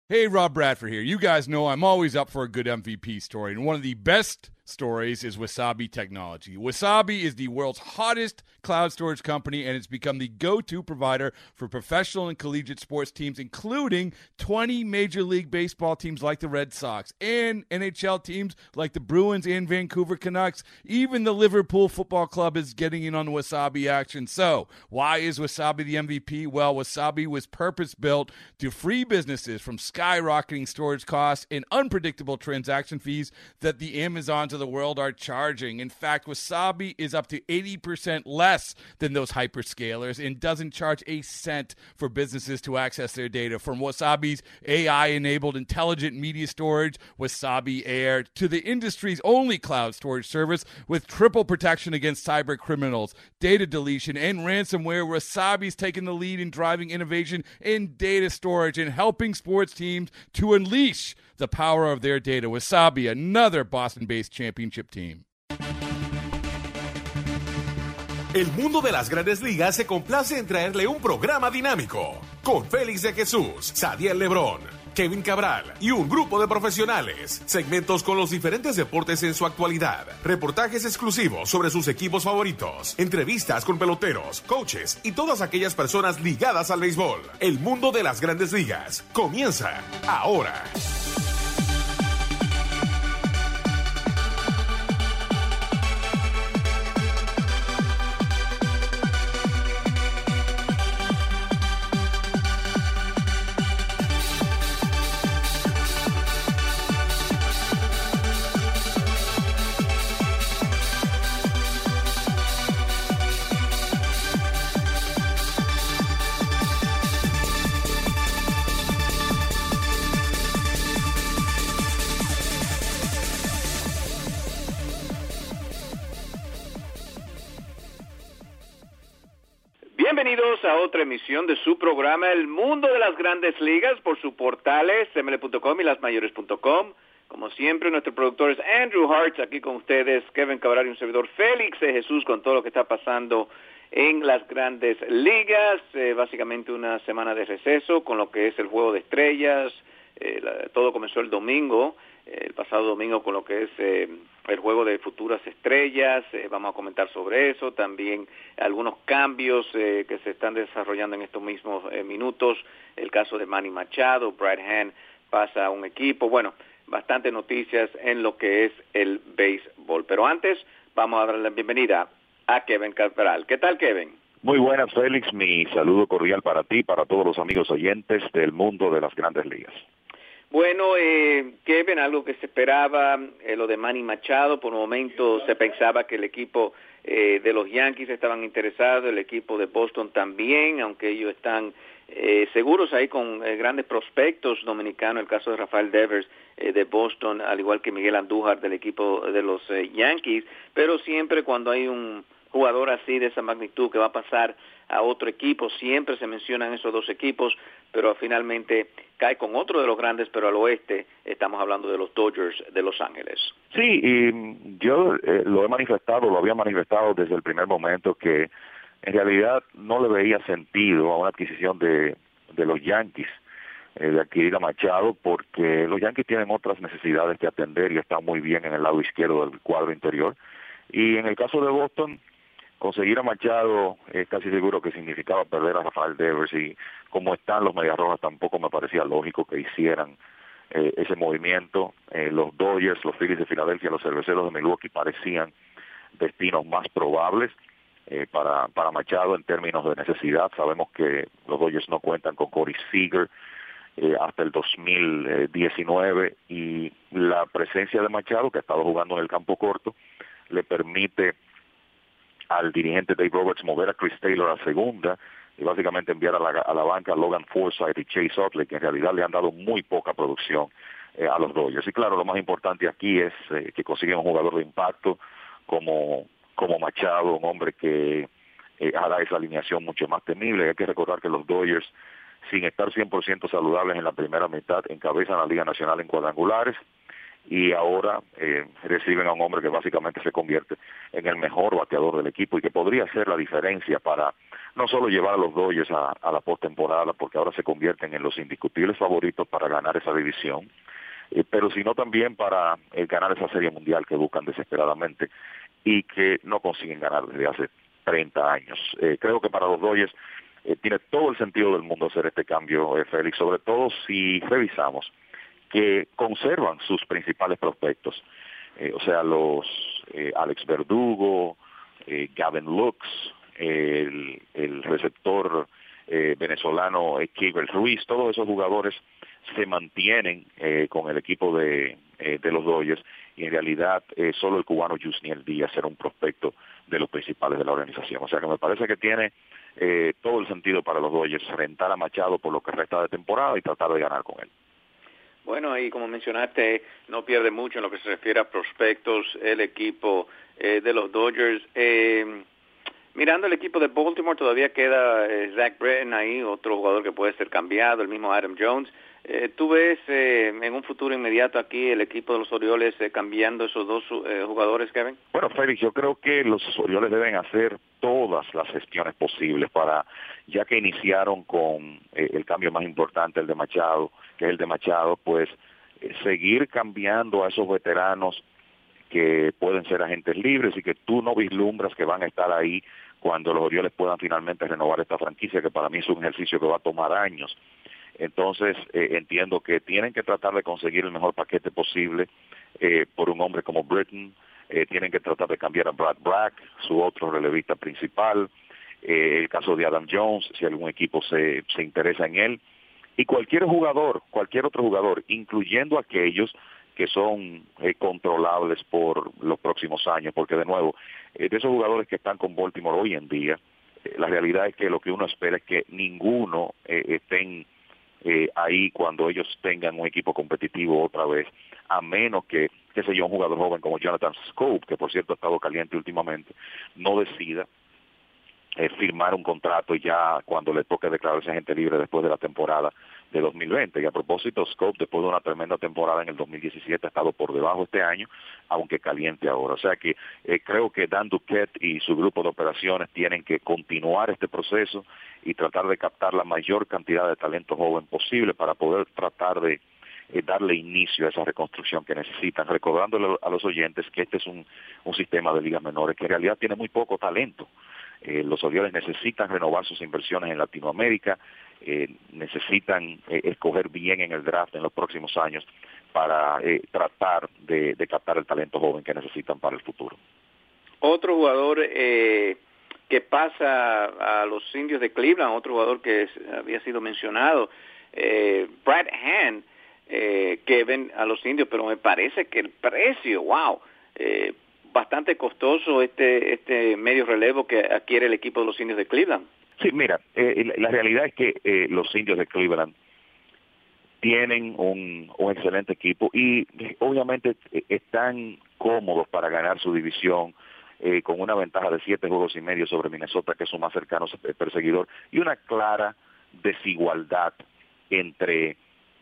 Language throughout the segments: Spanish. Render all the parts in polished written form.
Hey, Rob Bradford here. You guys know I'm always up for a good MVP story, and one of the best stories is Wasabi Technology. Wasabi is the world's hottest cloud storage company, and it's become the go-to provider for professional and collegiate sports teams, including 20 Major League Baseball teams like the Red Sox and NHL teams like the Bruins and Vancouver Canucks. Even the Liverpool Football Club is getting in on the Wasabi action. So, why is Wasabi the MVP? Well, Wasabi was purpose-built to free businesses from skyrocketing storage costs and unpredictable transaction fees that the Amazons of the world are charging. In fact, Wasabi is up to 80% less than those hyperscalers and doesn't charge a cent for businesses to access their data. From Wasabi's AI-enabled intelligent media storage, Wasabi Air, to the industry's only cloud storage service with triple protection against cyber criminals, data deletion, and ransomware, Wasabi's taken the lead in driving innovation in data storage and helping sports teams to unleash the power of their data. Wasabi, another Boston-based championship team. El mundo de las grandes ligas se complace en traerle un programa dinámico con Félix de Jesús, Sadiel Lebrón, Kevin Cabral y un grupo de profesionales. Segmentos con los diferentes deportes en su actualidad. Reportajes exclusivos sobre sus equipos favoritos. Entrevistas con peloteros, coaches y todas aquellas personas ligadas al béisbol. El mundo de las grandes ligas comienza ahora. Bienvenidos a otra emisión de su programa El Mundo de las Grandes Ligas por sus portales ml.com y lasmayores.com. Como siempre, nuestro productor es Andrew Hartz, aquí con ustedes, Kevin Cabral y un servidor Félix de Jesús con todo lo que está pasando en las Grandes Ligas. Básicamente una semana de receso con lo que es el Juego de Estrellas. Todo comenzó el domingo, el pasado domingo, con lo que es el Juego de Futuras Estrellas. Vamos a comentar sobre eso, también algunos cambios que se están desarrollando en estos mismos minutos, el caso de Manny Machado, Brad Hand pasa a un equipo, bueno, bastantes noticias en lo que es el béisbol. Pero antes vamos a dar la bienvenida a Kevin Cabral. ¿Qué tal, Kevin? Muy buenas, Félix. Mi saludo cordial para ti, para todos los amigos oyentes del mundo de las Grandes Ligas. Bueno, Kevin, algo que se esperaba, lo de Manny Machado, por un momento se pensaba que el equipo de los Yankees estaban interesados, el equipo de Boston también, aunque ellos están seguros ahí con grandes prospectos dominicanos, el caso de Rafael Devers de Boston, al igual que Miguel Andújar del equipo de los Yankees, pero siempre cuando hay un jugador así de esa magnitud que va a pasar a otro equipo, siempre se mencionan esos dos equipos, pero finalmente cae con otro de los grandes, pero al oeste estamos hablando de los Dodgers de Los Ángeles. Sí, y yo lo había manifestado desde el primer momento que en realidad no le veía sentido a una adquisición de los Yankees, de adquirir a Machado, porque los Yankees tienen otras necesidades que atender y están muy bien en el lado izquierdo del cuadro interior. Y en el caso de Boston, conseguir a Machado es casi seguro que significaba perder a Rafael Devers, y como están los Medias Rojas tampoco me parecía lógico que hicieran ese movimiento. Los Dodgers, los Phillies de Filadelfia, los Cerveceros de Milwaukee parecían destinos más probables para Machado en términos de necesidad. Sabemos que los Dodgers no cuentan con Corey Seager hasta el 2019, y la presencia de Machado, que ha estado jugando en el campo corto, le permite al dirigente Dave Roberts mover a Chris Taylor a segunda y básicamente enviar a la banca a Logan Forsythe y Chase Utley, que en realidad le han dado muy poca producción a los Dodgers. Y claro, lo más importante aquí es que consiguen un jugador de impacto como Machado, un hombre que hará esa alineación mucho más temible. Hay que recordar que los Dodgers, sin estar 100% saludables en la primera mitad, encabezan la Liga Nacional en cuadrangulares, y ahora reciben a un hombre que básicamente se convierte en el mejor bateador del equipo y que podría hacer la diferencia para no solo llevar a los Dodgers a la postemporada, porque ahora se convierten en los indiscutibles favoritos para ganar esa división, pero sino también para ganar esa Serie Mundial que buscan desesperadamente y que no consiguen ganar desde hace 30 años. Creo que para los Dodgers tiene todo el sentido del mundo hacer este cambio, Félix, sobre todo si revisamos que conservan sus principales prospectos, o sea, los Alex Verdugo, Gavin Lux, el receptor venezolano Keibert Ruiz, todos esos jugadores se mantienen con el equipo de los Dodgers, y en realidad solo el cubano Yusniel Díaz era un prospecto de los principales de la organización. O sea que me parece que tiene todo el sentido para los Dodgers rentar a Machado por lo que resta de temporada y tratar de ganar con él. Bueno, y como mencionaste, no pierde mucho en lo que se refiere a prospectos el equipo de los Dodgers. Mirando el equipo de Baltimore, todavía queda Zach Britton ahí, otro jugador que puede ser cambiado, el mismo Adam Jones. ¿Tú ves en un futuro inmediato aquí el equipo de los Orioles cambiando esos dos jugadores, Kevin? Bueno, Félix, yo creo que los Orioles deben hacer todas las gestiones posibles para, ya que iniciaron con el cambio más importante, el de Machado, que es el de Machado, pues seguir cambiando a esos veteranos que pueden ser agentes libres y que tú no vislumbras que van a estar ahí cuando los Orioles puedan finalmente renovar esta franquicia, que para mí es un ejercicio que va a tomar años. Entonces, entiendo que tienen que tratar de conseguir el mejor paquete posible por un hombre como Britton. Tienen que tratar de cambiar a Brad Brach, su otro relevista principal. El caso de Adam Jones, si algún equipo se interesa en él. Y cualquier otro jugador, incluyendo aquellos que son controlables por los próximos años, porque de nuevo, de esos jugadores que están con Baltimore hoy en día, la realidad es que lo que uno espera es que ninguno estén ahí cuando ellos tengan un equipo competitivo otra vez, a menos que, qué sé yo, un jugador joven como Jonathan Scope, que por cierto ha estado caliente últimamente, no decida firmar un contrato ya cuando le toque declararse agente libre después de la temporada de 2020. Y a propósito, Scope, después de una tremenda temporada en el 2017, ha estado por debajo este año, aunque caliente ahora. O sea que creo que Dan Duquette y su grupo de operaciones tienen que continuar este proceso y tratar de captar la mayor cantidad de talento joven posible para poder tratar de darle inicio a esa reconstrucción que necesitan, recordándole a los oyentes que este es un sistema de ligas menores que en realidad tiene muy poco talento. Los Orioles necesitan renovar sus inversiones en Latinoamérica, necesitan escoger bien en el draft en los próximos años para tratar de captar el talento joven que necesitan para el futuro. Otro jugador que pasa a los Indios de Cleveland, otro jugador que había sido mencionado, Brad Hand, que ven a los Indios, pero me parece que el precio, bastante costoso este medio relevo que adquiere el equipo de los Indios de Cleveland. Sí, mira, la realidad es que los Indios de Cleveland tienen un excelente equipo y obviamente están cómodos para ganar su división con una ventaja de 7 juegos y medio sobre Minnesota, que es su más cercano perseguidor, y una clara desigualdad entre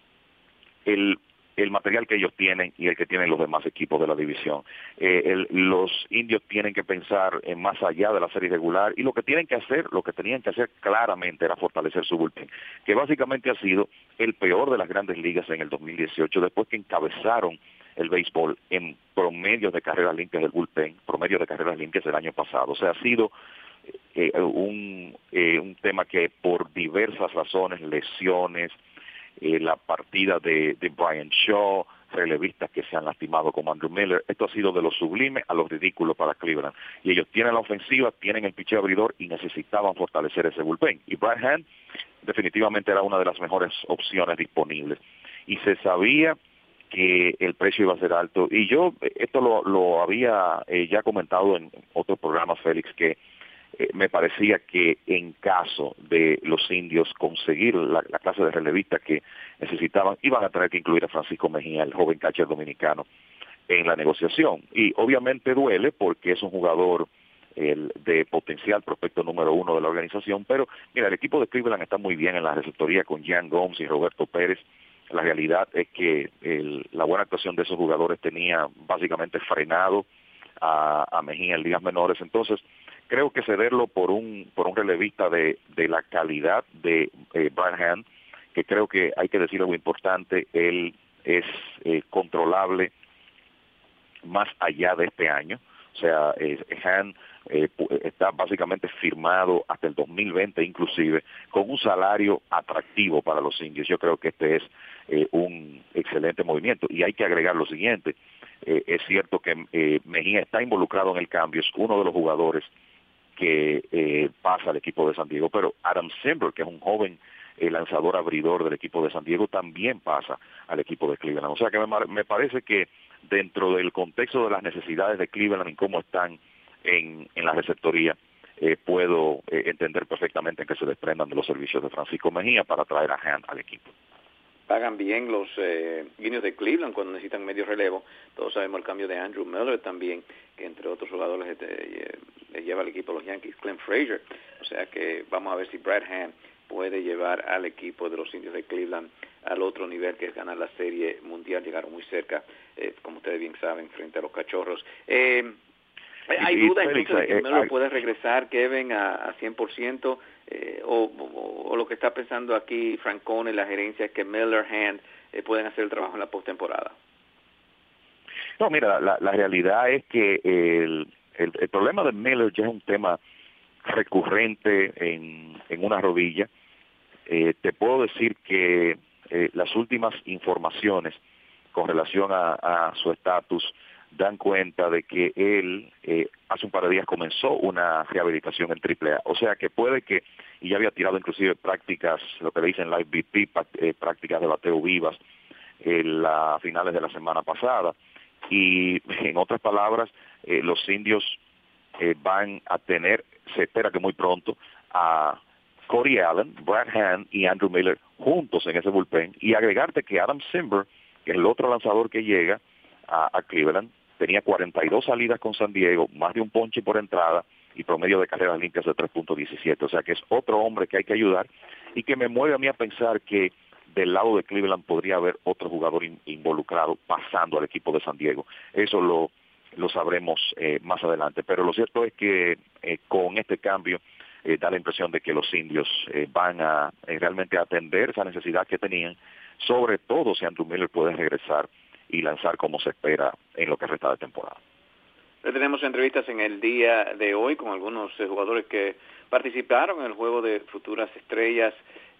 el material que ellos tienen y el que tienen los demás equipos de la división. Los Indios tienen que pensar en más allá de la serie regular y lo que tenían que hacer claramente era fortalecer su bullpen, que básicamente ha sido el peor de las grandes ligas en el 2018, después que encabezaron el béisbol en promedio de carreras limpias del bullpen, promedio de carreras limpias el año pasado. O sea, ha sido un tema que por diversas razones, lesiones, la partida de Brian Shaw, relevistas que se han lastimado como Andrew Miller, esto ha sido de lo sublime a lo ridículo para Cleveland. Y ellos tienen la ofensiva, tienen el picheo abridor y necesitaban fortalecer ese bullpen. Y Brad Hand definitivamente era una de las mejores opciones disponibles. Y se sabía que el precio iba a ser alto. Y yo esto lo había ya comentado en otros programas, Félix, que me parecía que en caso de los Indios conseguir la clase de relevista que necesitaban, iban a tener que incluir a Francisco Mejía, el joven catcher dominicano, en la negociación. Y obviamente duele porque es un jugador de potencial prospecto número 1 de la organización, pero mira, el equipo de Cleveland está muy bien en la receptoría con Jan Gomes y Roberto Pérez. La realidad es que la buena actuación de esos jugadores tenía básicamente frenado a Mejía en ligas menores. Entonces creo que cederlo por un relevista de la calidad de Brad Hand, que creo que hay que decir algo importante, él es controlable más allá de este año. O sea, Hand está básicamente firmado hasta el 2020 inclusive, con un salario atractivo para los indios. Yo creo que este es un excelente movimiento. Y hay que agregar lo siguiente, es cierto que Mejía está involucrado en el cambio, es uno de los jugadores que pasa al equipo de San Diego, pero Adam Simber, que es un joven lanzador abridor del equipo de San Diego, también pasa al equipo de Cleveland. O sea que me parece que dentro del contexto de las necesidades de Cleveland y cómo están en la receptoría, puedo entender perfectamente en que se desprendan de los servicios de Francisco Mejía para traer a Hand al equipo. Pagan bien los Indios de Cleveland cuando necesitan medio relevo. Todos sabemos el cambio de Andrew Miller también, que entre otros jugadores le lleva al equipo los Yankees, Clint Frazier. O sea que vamos a ver si Brad Hand puede llevar al equipo de los Indios de Cleveland al otro nivel, que es ganar la Serie Mundial. Llegaron muy cerca, como ustedes bien saben, frente a los Cachorros. ¿Hay duda entonces de que Miller puede regresar, Kevin, a 100%? O lo que está pensando aquí Francone, la gerencia, es que Miller, Hand pueden hacer el trabajo en la postemporada. No, mira, la realidad es que el problema de Miller ya es un tema recurrente en una rodilla. Te puedo decir que las últimas informaciones con relación a su estatus dan cuenta de que él hace un par de días comenzó una rehabilitación en AAA. O sea que puede que, y ya había tirado inclusive prácticas, lo que le dicen live BP, prácticas de bateo vivas, a finales de la semana pasada. Y en otras palabras, los indios van a tener, se espera que muy pronto, a Cody Allen, Brad Hand y Andrew Miller juntos en ese bullpen, y agregarte que Adam Simber, que es el otro lanzador que llega a Cleveland, tenía 42 salidas con San Diego, más de un ponche por entrada y promedio de carreras limpias de 3.17, o sea que es otro hombre que hay que ayudar y que me mueve a mí a pensar que del lado de Cleveland podría haber otro jugador involucrado pasando al equipo de San Diego. Eso lo sabremos más adelante, pero lo cierto es que con este cambio da la impresión de que los indios van a realmente atender esa necesidad que tenían, sobre todo si Andrew Miller puede regresar y lanzar como se espera en lo que resta de temporada. Tenemos entrevistas en el día de hoy con algunos jugadores que participaron en el juego de futuras estrellas.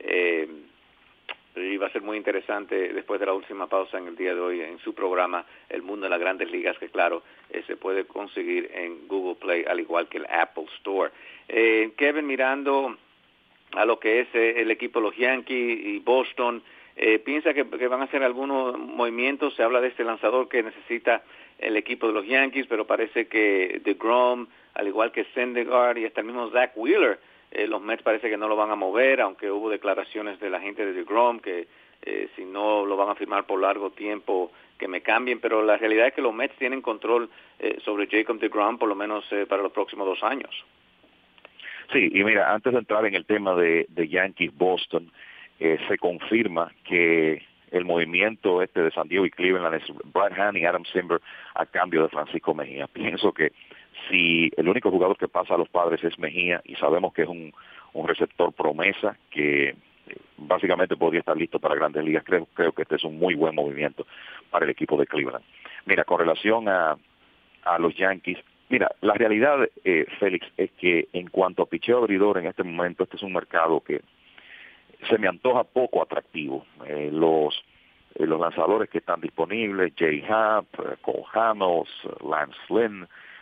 Y va a ser muy interesante después de la última pausa en el día de hoy en su programa El Mundo de las Grandes Ligas, que claro, se puede conseguir en Google Play al igual que el Apple Store. Kevin, mirando a lo que es el equipo de los Yankees y Boston, piensa que van a hacer algunos movimientos. Se habla de este lanzador que necesita el equipo de los Yankees, pero parece que DeGrom, al igual que Syndergaard y hasta el mismo Zach Wheeler, los Mets parece que no lo van a mover, aunque hubo declaraciones de la gente de DeGrom que si no lo van a firmar por largo tiempo, que me cambien, pero la realidad es que los Mets tienen control sobre Jacob DeGrom por lo menos para los próximos 2 años. Sí, y mira, antes de entrar en el tema de Yankees-Boston, se confirma que el movimiento de San Diego y Cleveland es Brad Hand y Adam Simber a cambio de Francisco Mejía. Pienso que si el único jugador que pasa a los Padres es Mejía, y sabemos que es un receptor promesa que básicamente podría estar listo para Grandes Ligas, creo que este es un muy buen movimiento para el equipo de Cleveland. Mira, con relación a los Yankees, mira, la realidad, Félix, es que en cuanto a picheo abridor en este momento, este es un mercado que se me antoja poco atractivo. Los lanzadores que están disponibles, Jay Happ, Cole Hamels, Lance Lynn,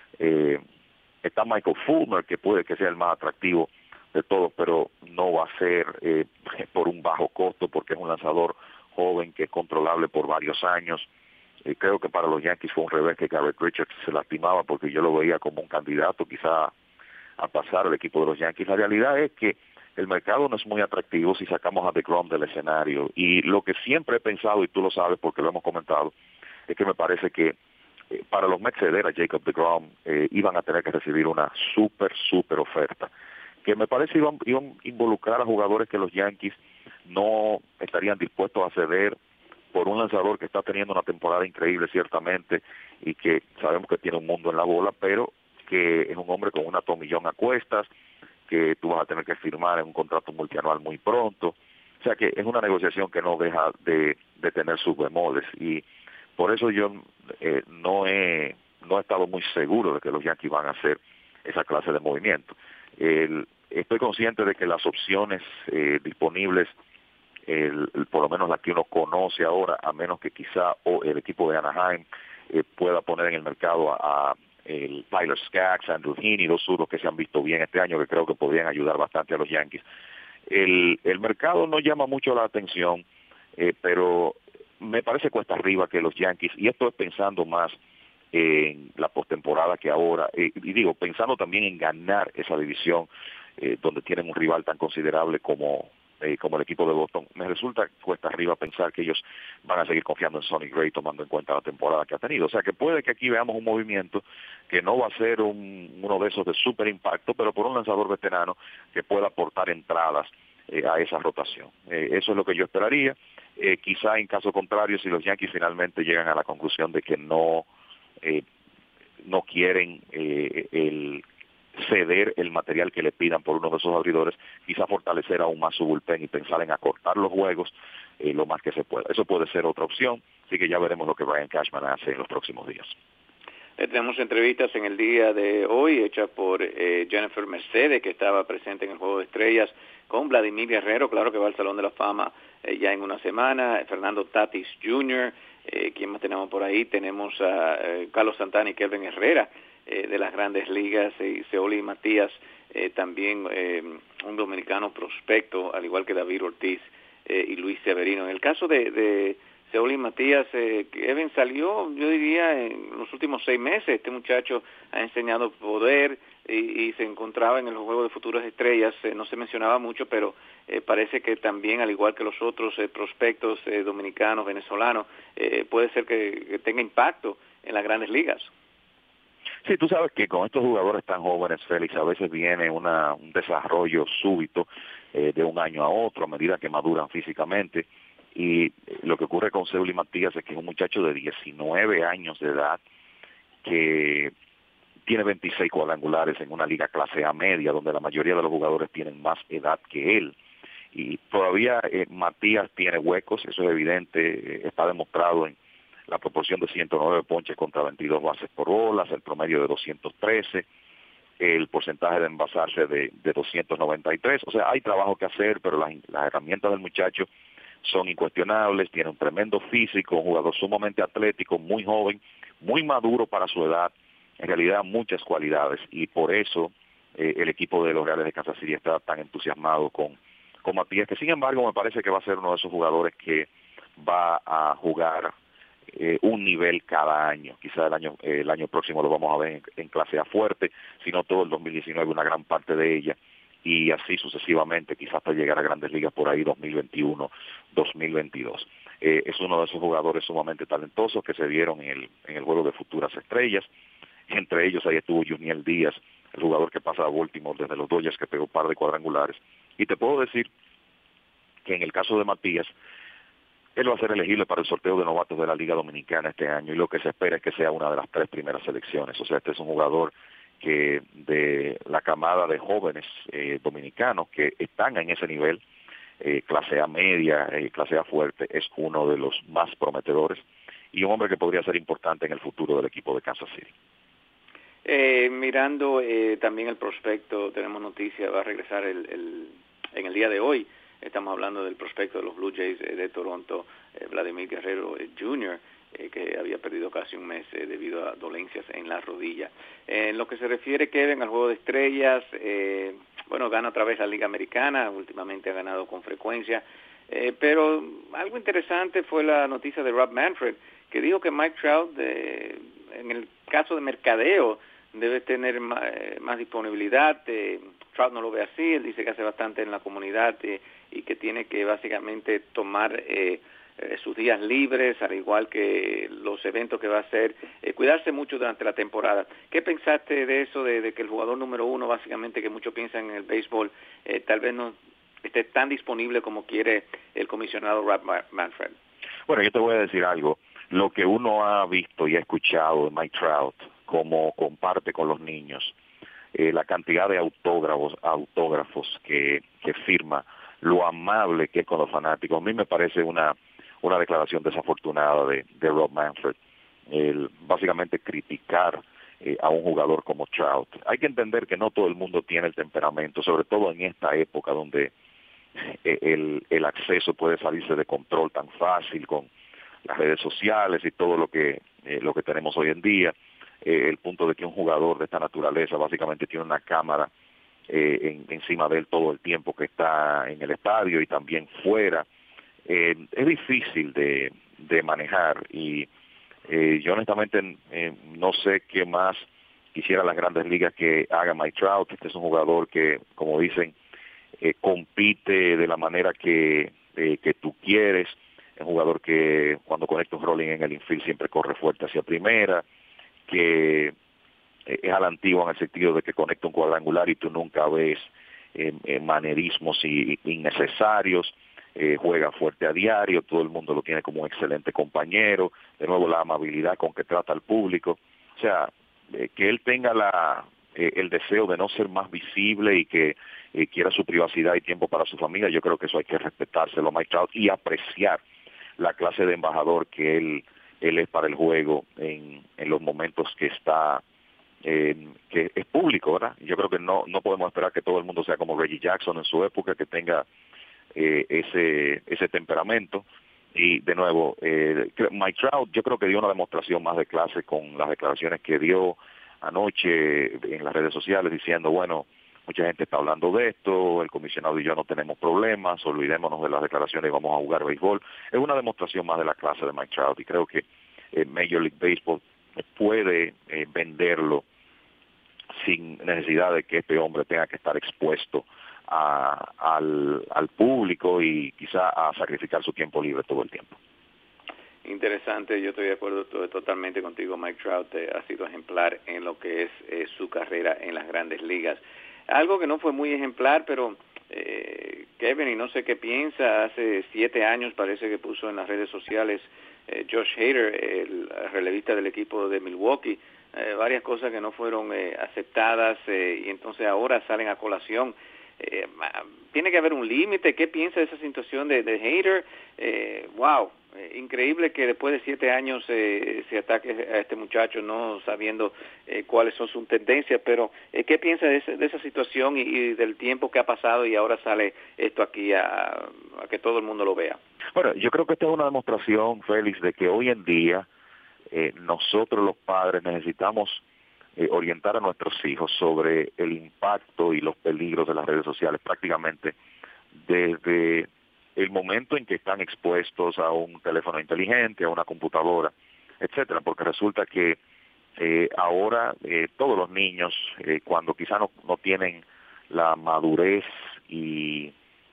está Michael Fulmer, que puede que sea el más atractivo de todos, pero no va a ser por un bajo costo, porque es un lanzador joven que es controlable por varios años. Creo que para los Yankees fue un revés que Garrett Richards se lastimaba, porque yo lo veía como un candidato quizá a pasar al equipo de los Yankees. La realidad es que el mercado no es muy atractivo si sacamos a DeGrom del escenario, y lo que siempre he pensado, y tú lo sabes porque lo hemos comentado, es que me parece que para los Mets ceder a Jacob DeGrom iban a tener que recibir una súper oferta, que me parece iban a involucrar a jugadores que los Yankees no estarían dispuestos a ceder por un lanzador que está teniendo una temporada increíble ciertamente y que sabemos que tiene un mundo en la bola, pero que es un hombre con una tomillón a cuestas, que tú vas a tener que firmar en un contrato multianual muy pronto. O sea que es una negociación que no deja de tener sus bemoles, y por eso yo no he estado muy seguro de que los Yankees van a hacer esa clase de movimiento. Estoy consciente de que las opciones disponibles, por lo menos la que uno conoce ahora, a menos que quizá el equipo de Anaheim pueda poner en el mercado a el Tyler Skaggs, Andrew Heaney, dos zurdos que se han visto bien este año, que creo que podrían ayudar bastante a los Yankees. El mercado no llama mucho la atención, pero me parece cuesta arriba que los Yankees, y esto es pensando más en la postemporada que ahora, y digo, pensando también en ganar esa división, donde tienen un rival tan considerable como el equipo de Boston, me resulta cuesta arriba pensar que ellos van a seguir confiando en Sonny Gray, tomando en cuenta la temporada que ha tenido. O sea que puede que aquí veamos un movimiento que no va a ser uno de esos de super impacto, pero por un lanzador veterano que pueda aportar entradas a esa rotación. Eso es lo que yo esperaría. Quizá en caso contrario, si los Yankees finalmente llegan a la conclusión de que no quieren ceder el material que le pidan por uno de esos abridores, quizá fortalecer aún más su bullpen y pensar en acortar los juegos lo más que se pueda. Eso puede ser otra opción, así que ya veremos lo que Brian Cashman hace en los próximos días. Tenemos entrevistas en el día de hoy hechas por Jennifer Mercedes, que estaba presente en el Juego de Estrellas, con Vladimir Guerrero, claro que va al Salón de la Fama ya en una semana, Fernando Tatis Jr., ¿quién más tenemos por ahí? Tenemos a Carlos Santana y Kelvin Herrera, de las Grandes Ligas, y Seoli Matías, también un dominicano prospecto, al igual que David Ortiz y Luis Severino. En el caso de Seoli Matías, Kevin salió, yo diría, en los últimos 6 meses. Este muchacho ha enseñado poder y se encontraba en el juego de futuras estrellas. No se mencionaba mucho, pero parece que también, al igual que los otros prospectos dominicanos, venezolanos, puede ser que tenga impacto en las Grandes Ligas. Sí, tú sabes que con estos jugadores tan jóvenes, Félix, a veces viene un desarrollo súbito de un año a otro a medida que maduran físicamente, y lo que ocurre con Seoli Matías es que es un muchacho de 19 años de edad que tiene 26 cuadrangulares en una liga clase A media, donde la mayoría de los jugadores tienen más edad que él, y todavía Matías tiene huecos, eso es evidente, está demostrado en la proporción de 109 ponches contra 22 bases por bolas, el promedio de 213, el porcentaje de envasarse de 293. O sea, hay trabajo que hacer, pero las herramientas del muchacho son incuestionables. Tiene un tremendo físico, un jugador sumamente atlético, muy joven, muy maduro para su edad, en realidad muchas cualidades, y por eso el equipo de los Reales de Kansas City está tan entusiasmado con Matías, que sin embargo me parece que va a ser uno de esos jugadores que va a jugar un nivel cada año. Quizá el año próximo lo vamos a ver en clase A fuerte, sino todo el 2019, una gran parte de ella, y así sucesivamente, quizás hasta llegar a Grandes Ligas por ahí 2021, 2022. Es uno de esos jugadores sumamente talentosos que se vieron en el juego de futuras estrellas. Entre ellos ahí estuvo Juniel Díaz, el jugador que pasa a Baltimore desde los Dodgers, que pegó un par de cuadrangulares. Y te puedo decir que en el caso de Matías, él va a ser elegible para el sorteo de novatos de la Liga Dominicana este año, y lo que se espera es que sea una de las 3 primeras selecciones. O sea, este es un jugador que de la camada de jóvenes dominicanos que están en ese nivel, clase A media, clase A fuerte, es uno de los más prometedores y un hombre que podría ser importante en el futuro del equipo de Kansas City. Mirando también el prospecto, tenemos noticia, va a regresar en el día de hoy. Estamos hablando del prospecto de los Blue Jays de Toronto, Vladimir Guerrero Jr., que había perdido casi un mes debido a dolencias en la rodilla. En lo que se refiere, Kevin, al Juego de Estrellas, gana otra vez la Liga Americana, últimamente ha ganado con frecuencia, pero algo interesante fue la noticia de Rob Manfred, que dijo que Mike Trout, en el caso de mercadeo, debe tener más disponibilidad. Trout no lo ve así, él dice que hace bastante en la comunidad y que tiene que básicamente tomar sus días libres, al igual que los eventos que va a hacer, cuidarse mucho durante la temporada. ¿Qué pensaste de eso, de que el jugador número 1, básicamente, que muchos piensan en el béisbol, tal vez no esté tan disponible como quiere el comisionado Rob Manfred? Bueno, yo te voy a decir algo. Lo que uno ha visto y ha escuchado de Mike Trout como comparte con los niños, la cantidad de autógrafos que firma, lo amable que es con los fanáticos. A mí me parece una declaración desafortunada de Rob Manfred, básicamente criticar a un jugador como Trout. Hay que entender que no todo el mundo tiene el temperamento, sobre todo en esta época donde el acceso puede salirse de control tan fácil con las redes sociales y todo lo que tenemos hoy en día. El punto de que un jugador de esta naturaleza básicamente tiene una cámara encima de él todo el tiempo que está en el estadio y también fuera. Es difícil de manejar y yo honestamente no sé qué más quisiera las Grandes Ligas que haga Mike Trout. Este es un jugador que, como dicen, compite de la manera que tú quieres. Es un jugador que cuando conecta un rolling en el infield siempre corre fuerte hacia primera, que es a la antigua en el sentido de que conecta un cuadrangular y tú nunca ves manerismos innecesarios. Juega fuerte a diario, todo el mundo lo tiene como un excelente compañero, de nuevo la amabilidad con que trata al público, o sea, que él tenga el deseo de no ser más visible y que quiera su privacidad y tiempo para su familia, yo creo que eso hay que respetárselo, Mike Trout, y apreciar la clase de embajador que él es para el juego en los momentos que está, que es público, ¿verdad? Yo creo que no podemos esperar que todo el mundo sea como Reggie Jackson en su época, que tenga ese temperamento. Y de nuevo, Mike Trout yo creo que dio una demostración más de clase con las declaraciones que dio anoche en las redes sociales diciendo, bueno, mucha gente está hablando de esto, el comisionado y yo no tenemos problemas, olvidémonos de las declaraciones y vamos a jugar béisbol. Es una demostración más de la clase de Mike Trout y creo que Major League Baseball puede venderlo sin necesidad de que este hombre tenga que estar expuesto al público y quizá a sacrificar su tiempo libre todo el tiempo. Interesante, yo estoy de acuerdo totalmente contigo. Mike Trout ha sido ejemplar en lo que es su carrera en las Grandes Ligas. Algo que no fue muy ejemplar, pero Kevin, y no sé qué piensa, hace 7 años parece que puso en las redes sociales Josh Hader, el relevista del equipo de Milwaukee, varias cosas que no fueron aceptadas y entonces ahora salen a colación. Tiene que haber un límite. ¿Qué piensa de esa situación de Hader? Wow, increíble que después de 7 años se ataque a este muchacho no sabiendo cuáles son sus tendencias, pero ¿qué piensa de esa situación y del tiempo que ha pasado y ahora sale esto aquí a que todo el mundo lo vea? Bueno, yo creo que esta es una demostración, Félix, de que hoy en día nosotros los padres necesitamos orientar a nuestros hijos sobre el impacto y los peligros de las redes sociales prácticamente desde el momento en que están expuestos a un teléfono inteligente, a una computadora, etcétera, porque resulta que ahora todos los niños, cuando quizá no tienen la madurez y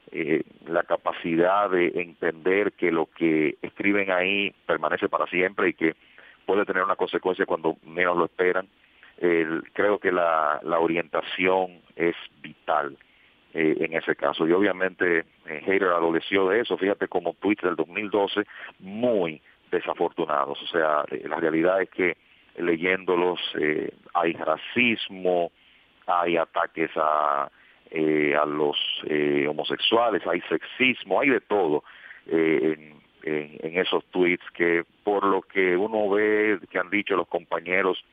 la capacidad de entender que lo que escriben ahí permanece para siempre y que puede tener una consecuencia cuando menos lo esperan, creo que la orientación es vital en ese caso. Y obviamente Hader adoleció de eso. Fíjate como tweets del 2012 muy desafortunados. O sea, la realidad es que leyéndolos hay racismo, hay ataques a los homosexuales, hay sexismo, hay de todo en esos tweets que por lo que uno ve que han dicho los compañeros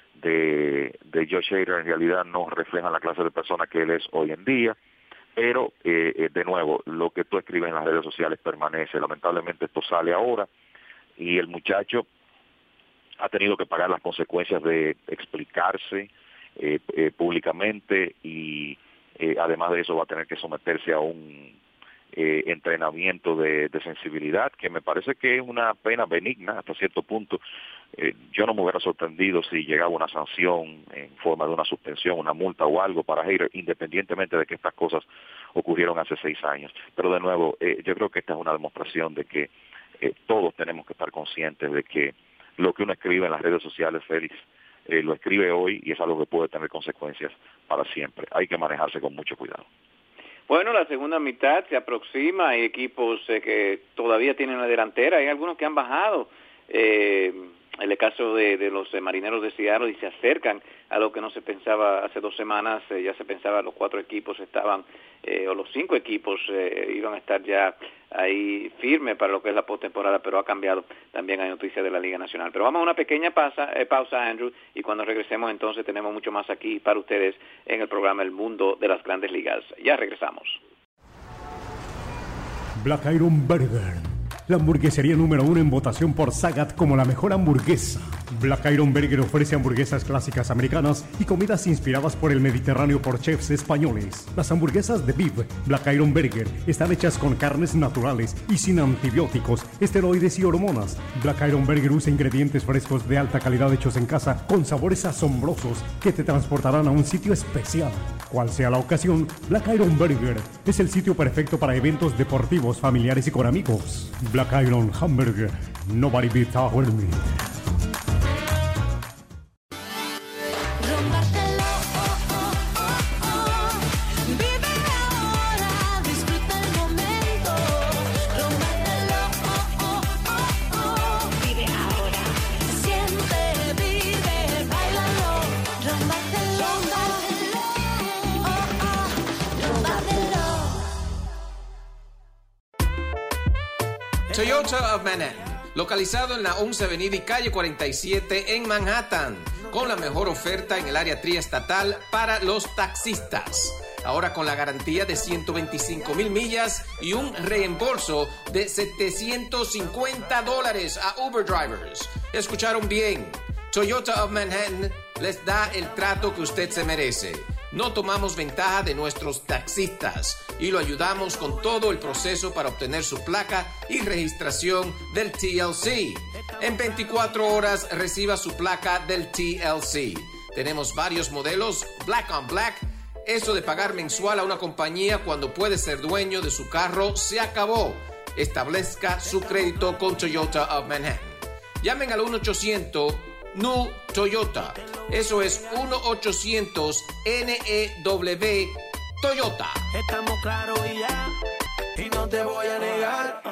de Josh Hader en realidad no reflejan la clase de persona que él es hoy en día, pero de nuevo, lo que tú escribes en las redes sociales permanece. Lamentablemente esto sale ahora y el muchacho ha tenido que pagar las consecuencias de explicarse públicamente y además de eso va a tener que someterse a un entrenamiento de sensibilidad, que me parece que es una pena benigna hasta cierto punto. Yo no me hubiera sorprendido si llegaba una sanción en forma de una suspensión, una multa o algo para Hader, independientemente de que estas cosas ocurrieron hace 6 años. Pero de nuevo, yo creo que esta es una demostración de que todos tenemos que estar conscientes de que lo que uno escribe en las redes sociales, Félix, lo escribe hoy y es algo que puede tener consecuencias para siempre. Hay que manejarse con mucho cuidado. Bueno, la segunda mitad se aproxima, hay equipos que todavía tienen la delantera, hay algunos que han bajado. el caso de los Marineros de Seattle, y se acercan a lo que no se pensaba hace 2 semanas. Ya se pensaba los 4 equipos estaban, o los 5 equipos iban a estar ya ahí firme para lo que es la postemporada, pero ha cambiado. También hay noticias de la Liga Nacional. Pero vamos a una pequeña pausa, Andrew, y cuando regresemos entonces tenemos mucho más aquí para ustedes en el programa El Mundo de las Grandes Ligas. Ya regresamos. Black Iron Burger, la hamburguesería número 1 en votación por Sagat como la mejor hamburguesa. Black Iron Burger ofrece hamburguesas clásicas americanas y comidas inspiradas por el Mediterráneo por chefs españoles. Las hamburguesas de beef Black Iron Burger están hechas con carnes naturales y sin antibióticos, esteroides y hormonas. Black Iron Burger usa ingredientes frescos de alta calidad hechos en casa con sabores asombrosos que te transportarán a un sitio especial. Cual sea la ocasión, Black Iron Burger es el sitio perfecto para eventos deportivos, familiares y con amigos. Black Iron Hamburger, nobody beats our meat. Toyota of Manhattan, localizado en la 11 Avenida y calle 47 en Manhattan, con la mejor oferta en el área triestatal para los taxistas. Ahora con la garantía de 125,000 millas y un reembolso de $750 a Uber drivers. ¿Escucharon bien? Toyota of Manhattan les da el trato que usted se merece. No tomamos ventaja de nuestros taxistas y lo ayudamos con todo el proceso para obtener su placa y registración del TLC. En 24 horas reciba su placa del TLC. Tenemos varios modelos, Black on Black. Eso de pagar mensual a una compañía cuando puede ser dueño de su carro se acabó. Establezca su crédito con Toyota of Manhattan. Llamen al 1-800-NEW Toyota. Eso es 1-800-NEW Toyota. Estamos claros y ya, y no te voy a negar.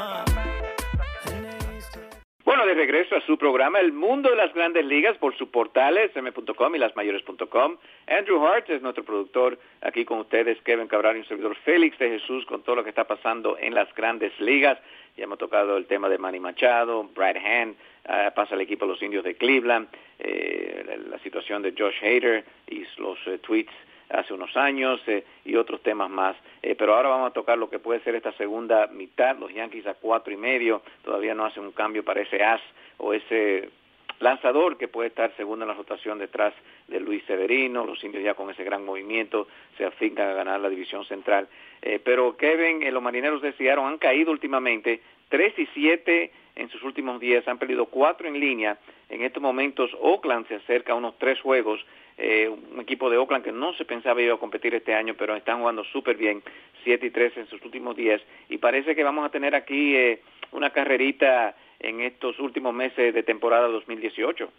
Bueno, de regreso a su programa El Mundo de las Grandes Ligas por sus portales m.com y lasmayores.com. Andrew Hart es nuestro productor, aquí con ustedes Kevin Cabral y un servidor Félix de Jesús con todo lo que está pasando en las Grandes Ligas. Ya hemos tocado el tema de Manny Machado, Brad Hand, pasa al equipo de los Indios de Cleveland, la situación de Josh Hader y los tweets hace unos años y otros temas más. Pero ahora vamos a tocar lo que puede ser esta segunda mitad. Los Yankees a 4.5, todavía no hacen un cambio para ese as o ese lanzador que puede estar segundo en la rotación detrás de Luis Severino. Los Indios ya con ese gran movimiento se afincan a ganar la división central. Pero Kevin, los Marineros de Seattle han caído últimamente 3-7 en sus últimos días, han perdido 4 en línea. En estos momentos Oakland se acerca a unos 3 juegos, un equipo de Oakland que no se pensaba iba a competir este año, pero están jugando súper bien, 7-3 en sus últimos días, y parece que vamos a tener aquí una carrerita en estos últimos meses de temporada 2018.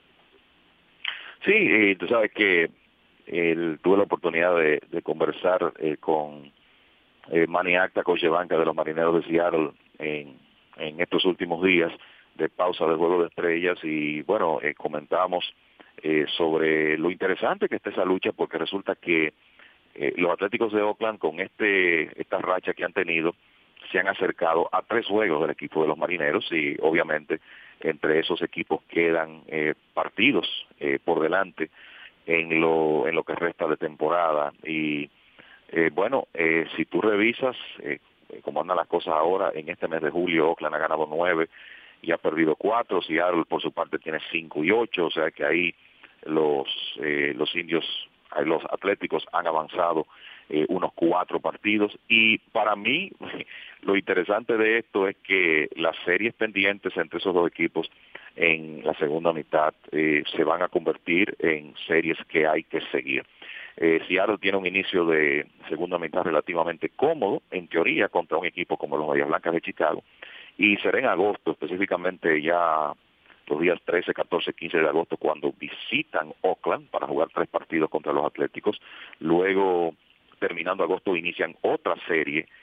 Sí, tú sabes que tuve la oportunidad de conversar con Manny Acta, coach de banca de los Marineros de Seattle en estos últimos días de pausa del Juego de Estrellas, y bueno, comentábamos sobre lo interesante que está esa lucha, porque resulta que los Atléticos de Oakland con esta racha que han tenido se han acercado a 3 juegos del equipo de los Marineros, y obviamente entre esos equipos quedan partidos por delante en lo que resta de temporada. Y bueno, si tú revisas cómo andan las cosas ahora, en este mes de julio Oakland ha ganado 9 y ha perdido 4, Seattle por su parte tiene 5-8, o sea que ahí los indios, los atléticos han avanzado unos 4 partidos, y para mí lo interesante de esto es que las series pendientes entre esos 2 equipos en la segunda mitad se van a convertir en series que hay que seguir. Seattle tiene un inicio de segunda mitad relativamente cómodo, en teoría, contra un equipo como los Medias Blancas de Chicago, y será en agosto, específicamente ya los días 13, 14, 15 de agosto, cuando visitan Oakland para jugar 3 partidos contra los Atléticos. Luego, terminando agosto, inician otra serie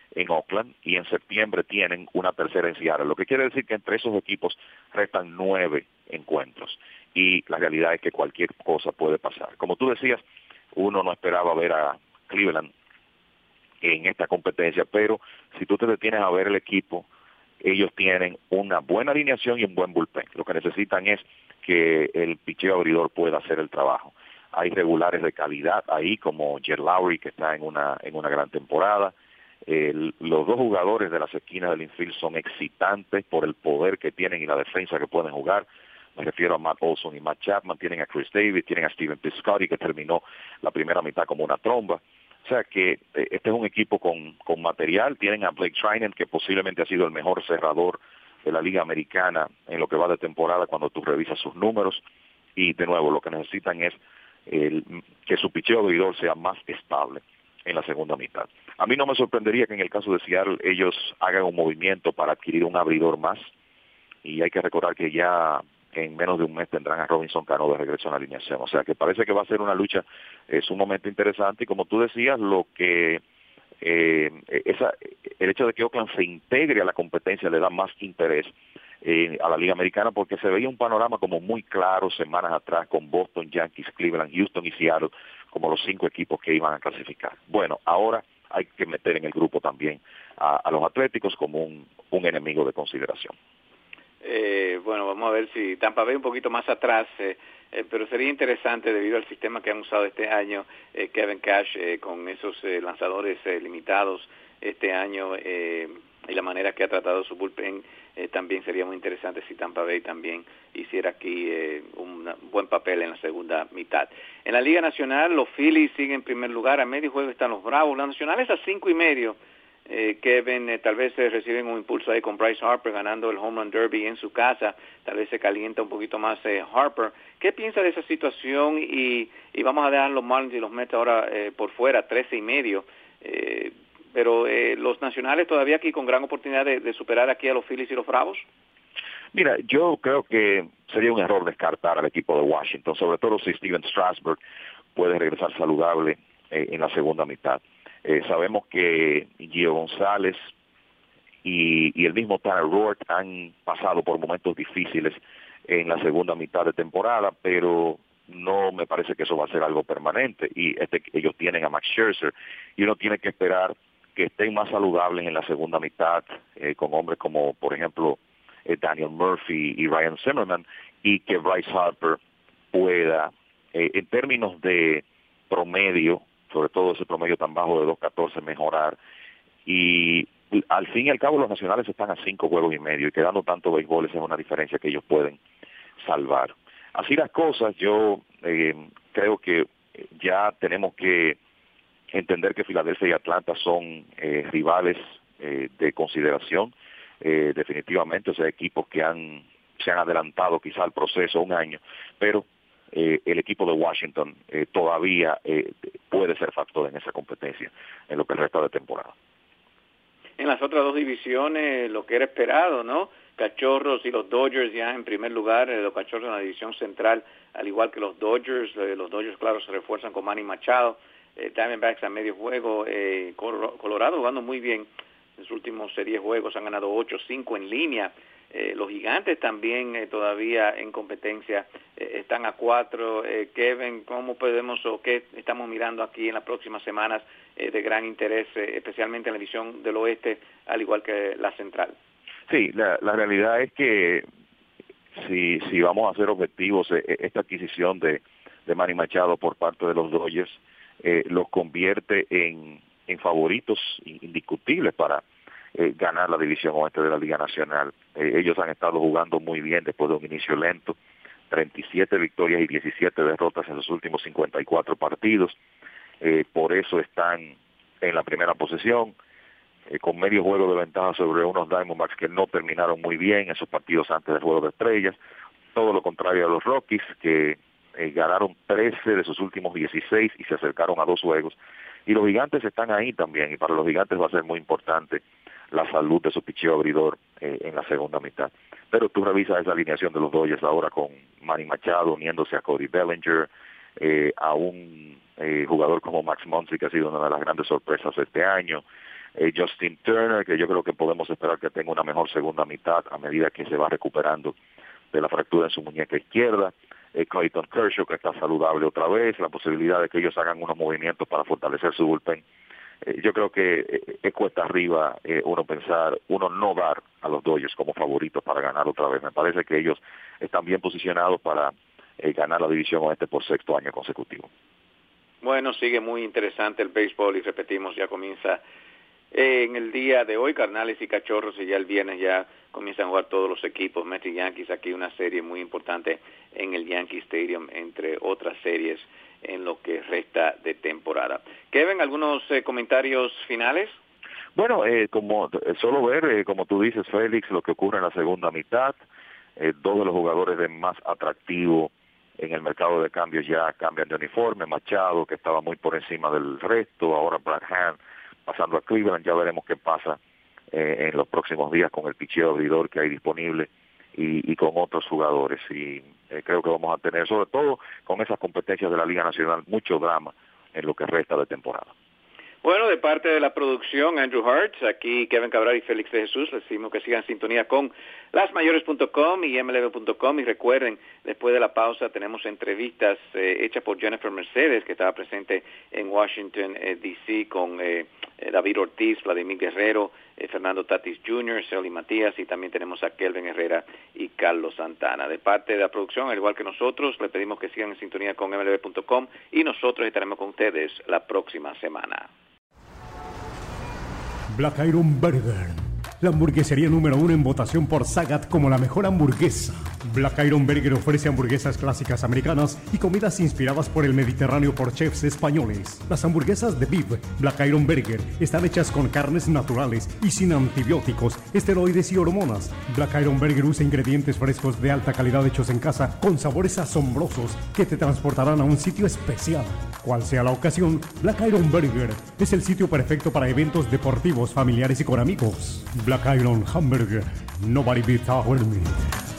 en Oakland y en septiembre tienen una tercera en Seattle, lo que quiere decir que entre esos equipos restan 9 encuentros y la realidad es que cualquier cosa puede pasar. Como tú decías, uno no esperaba ver a Cleveland en esta competencia, pero si tú te detienes a ver el equipo, ellos tienen una buena alineación y un buen bullpen. Lo que necesitan es que el picheo abridor pueda hacer el trabajo. Hay regulares de calidad ahí, como Jed Lowry, que está en una gran temporada. Los dos jugadores de las esquinas del infield son excitantes por el poder que tienen y la defensa que pueden jugar. Me refiero a Matt Olson y Matt Chapman. Tienen a Chris Davis, tienen a Steven Piscotty, que terminó la primera mitad como una tromba. O sea que este es un equipo con material. Tienen a Blake Treinen, que posiblemente ha sido el mejor cerrador de la Liga Americana en lo que va de temporada cuando tú revisas sus números. Y de nuevo, lo que necesitan es que su picheo abridor sea más estable en la segunda mitad. A mí no me sorprendería que en el caso de Seattle ellos hagan un movimiento para adquirir un abridor más. Y hay que recordar que ya en menos de un mes tendrán a Robinson Cano de regreso en la alineación. O sea que parece que va a ser una lucha sumamente interesante. Y como tú decías, lo que el hecho de que Oakland se integre a la competencia le da más interés a la Liga Americana, porque se veía un panorama como muy claro semanas atrás con Boston, Yankees, Cleveland, Houston y Seattle como los 5 equipos que iban a clasificar. Bueno, ahora hay que meter en el grupo también a los Atléticos como un enemigo de consideración. Bueno, vamos a ver si Tampa Bay un poquito más atrás, pero sería interesante debido al sistema que han usado este año Kevin Cash con esos lanzadores limitados este año y la manera que ha tratado su bullpen. También sería muy interesante si Tampa Bay también hiciera aquí un buen papel en la segunda mitad. En la Liga Nacional, los Phillies siguen en primer lugar, a medio juego están los Bravos, los Nacionales a 5:30. Kevin, tal vez reciben un impulso ahí con Bryce Harper ganando el Home Run Derby en su casa, tal vez se calienta un poquito más Harper. ¿Qué piensa de esa situación? Y vamos a dejar los Marlins y los Mets ahora por fuera, 13:30, pero los Nacionales todavía aquí con gran oportunidad de superar aquí a los Phillies y los Bravos. Mira, yo creo que sería un error descartar al equipo de Washington, sobre todo si Steven Strasburg puede regresar saludable en la segunda mitad. Sabemos que Gio González y el mismo Tanner Roark han pasado por momentos difíciles en la segunda mitad de temporada, pero no me parece que eso va a ser algo permanente. Y ellos tienen a Max Scherzer y uno tiene que esperar que estén más saludables en la segunda mitad con hombres como, por ejemplo, Daniel Murphy y Ryan Zimmerman, y que Bryce Harper pueda, en términos de promedio, sobre todo ese promedio tan bajo de 2.14, mejorar. Y al fin y al cabo los Nacionales están a 5 juegos y medio y quedando tanto béisbol, esa es una diferencia que ellos pueden salvar. Así las cosas, yo creo que ya tenemos que entender que Filadelfia y Atlanta son rivales de consideración, definitivamente, o sea, equipos que se han adelantado quizá al proceso un año, pero el equipo de Washington todavía puede ser factor en esa competencia en lo que resta de temporada. En las otras dos divisiones, lo que era esperado, ¿no? Cachorros y los Dodgers ya en primer lugar, los Cachorros en la división central, al igual que los Dodgers, claro, se refuerzan con Manny Machado, Diamondbacks a medio juego, Colorado jugando muy bien en sus últimos 10 juegos, han ganado 8-5 en línea. Los Gigantes también todavía en competencia están a 4. Kevin, ¿cómo podemos o qué estamos mirando aquí en las próximas semanas de gran interés, especialmente en la división del oeste, al igual que la central? Sí, la realidad es que si vamos a ser objetivos, esta adquisición de Manny Machado por parte de los Dodgers los convierte en favoritos indiscutibles para ganar la división oeste de la Liga Nacional. Ellos han estado jugando muy bien después de un inicio lento, 37 victorias y 17 derrotas en los últimos 54 partidos, por eso están en la primera posición, con medio juego de ventaja sobre unos Diamondbacks que no terminaron muy bien esos partidos antes del Juego de Estrellas, todo lo contrario a los Rockies, que ganaron 13 de sus últimos 16 y se acercaron a 2 juegos, y los Gigantes están ahí también, y para los Gigantes va a ser muy importante la salud de su picheo abridor en la segunda mitad. Pero tú revisas esa alineación de los Dodgers ahora con Manny Machado uniéndose a Cody Bellinger, a un jugador como Max Muncy, que ha sido una de las grandes sorpresas este año, Justin Turner, que yo creo que podemos esperar que tenga una mejor segunda mitad a medida que se va recuperando de la fractura en su muñeca izquierda. Clayton Kershaw, que está saludable otra vez, la posibilidad de que ellos hagan unos movimientos para fortalecer su bullpen. Yo creo que es cuesta arriba uno no dar a los Dodgers como favoritos para ganar otra vez. Me parece que ellos están bien posicionados para ganar la división oeste por sexto año consecutivo. Bueno, sigue muy interesante el béisbol y repetimos, ya comienza en el día de hoy, Cardenales y Cachorros, y ya el viernes ya comienzan a jugar todos los equipos, Mets y Yankees, aquí una serie muy importante en el Yankee Stadium, entre otras series en lo que resta de temporada. Kevin, ¿algunos comentarios finales? Bueno, solo ver, como tú dices, Félix, lo que ocurre en la segunda mitad, dos de los jugadores de más atractivo en el mercado de cambios ya cambian de uniforme. Machado, que estaba muy por encima del resto, ahora Brad Hand pasando a Cleveland. Ya veremos qué pasa en los próximos días con el picheo abridor que hay disponible y con otros jugadores. Y creo que vamos a tener, sobre todo con esas competencias de la Liga Nacional, mucho drama en lo que resta de temporada. Bueno, de parte de la producción, Andrew Hart, aquí Kevin Cabral y Félix de Jesús, les decimos que sigan en sintonía con lasmayores.com y mlb.com, y recuerden, después de la pausa tenemos entrevistas hechas por Jennifer Mercedes, que estaba presente en Washington, D.C., con David Ortiz, Vladimir Guerrero, Fernando Tatis Jr., Celly Matías, y también tenemos a Kelvin Herrera y Carlos Santana. De parte de la producción, al igual que nosotros, les pedimos que sigan en sintonía con mlb.com y nosotros estaremos con ustedes la próxima semana. Black Iron Burger, la hamburguesería número 1 en votación por Sagat como la mejor hamburguesa. Black Iron Burger ofrece hamburguesas clásicas americanas y comidas inspiradas por el Mediterráneo por chefs españoles. Las hamburguesas de beef Black Iron Burger están hechas con carnes naturales y sin antibióticos, esteroides y hormonas. Black Iron Burger usa ingredientes frescos de alta calidad hechos en casa con sabores asombrosos que te transportarán a un sitio especial. Cual sea la ocasión, Black Iron Burger es el sitio perfecto para eventos deportivos, familiares y con amigos. Black Iron Hamburger, nobody beats our meat.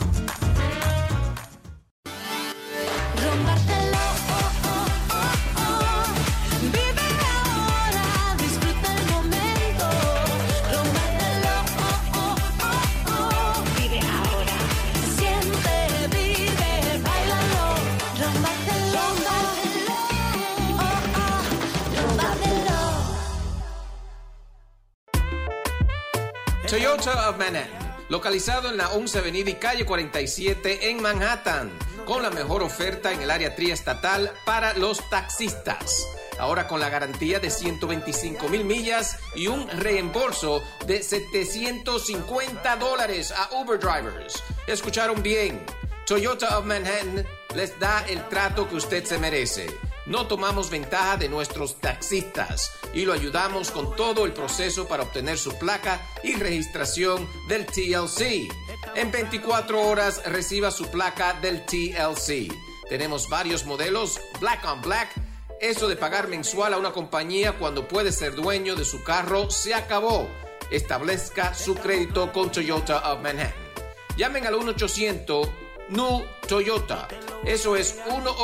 Toyota of Manhattan, localizado en la 11 Avenida y calle 47 en Manhattan, con la mejor oferta en el área triestatal para los taxistas. Ahora con la garantía de 125,000 millas y un reembolso de $750 a Uber drivers. ¿Escucharon bien? Toyota of Manhattan les da el trato que usted se merece. No tomamos ventaja de nuestros taxistas y lo ayudamos con todo el proceso para obtener su placa y registración del TLC. En 24 horas reciba su placa del TLC. Tenemos varios modelos, Black on Black. Eso de pagar mensual a una compañía cuando puede ser dueño de su carro se acabó. Establezca su crédito con Toyota of Manhattan. Llamen al 1-800-NEW Toyota. Eso es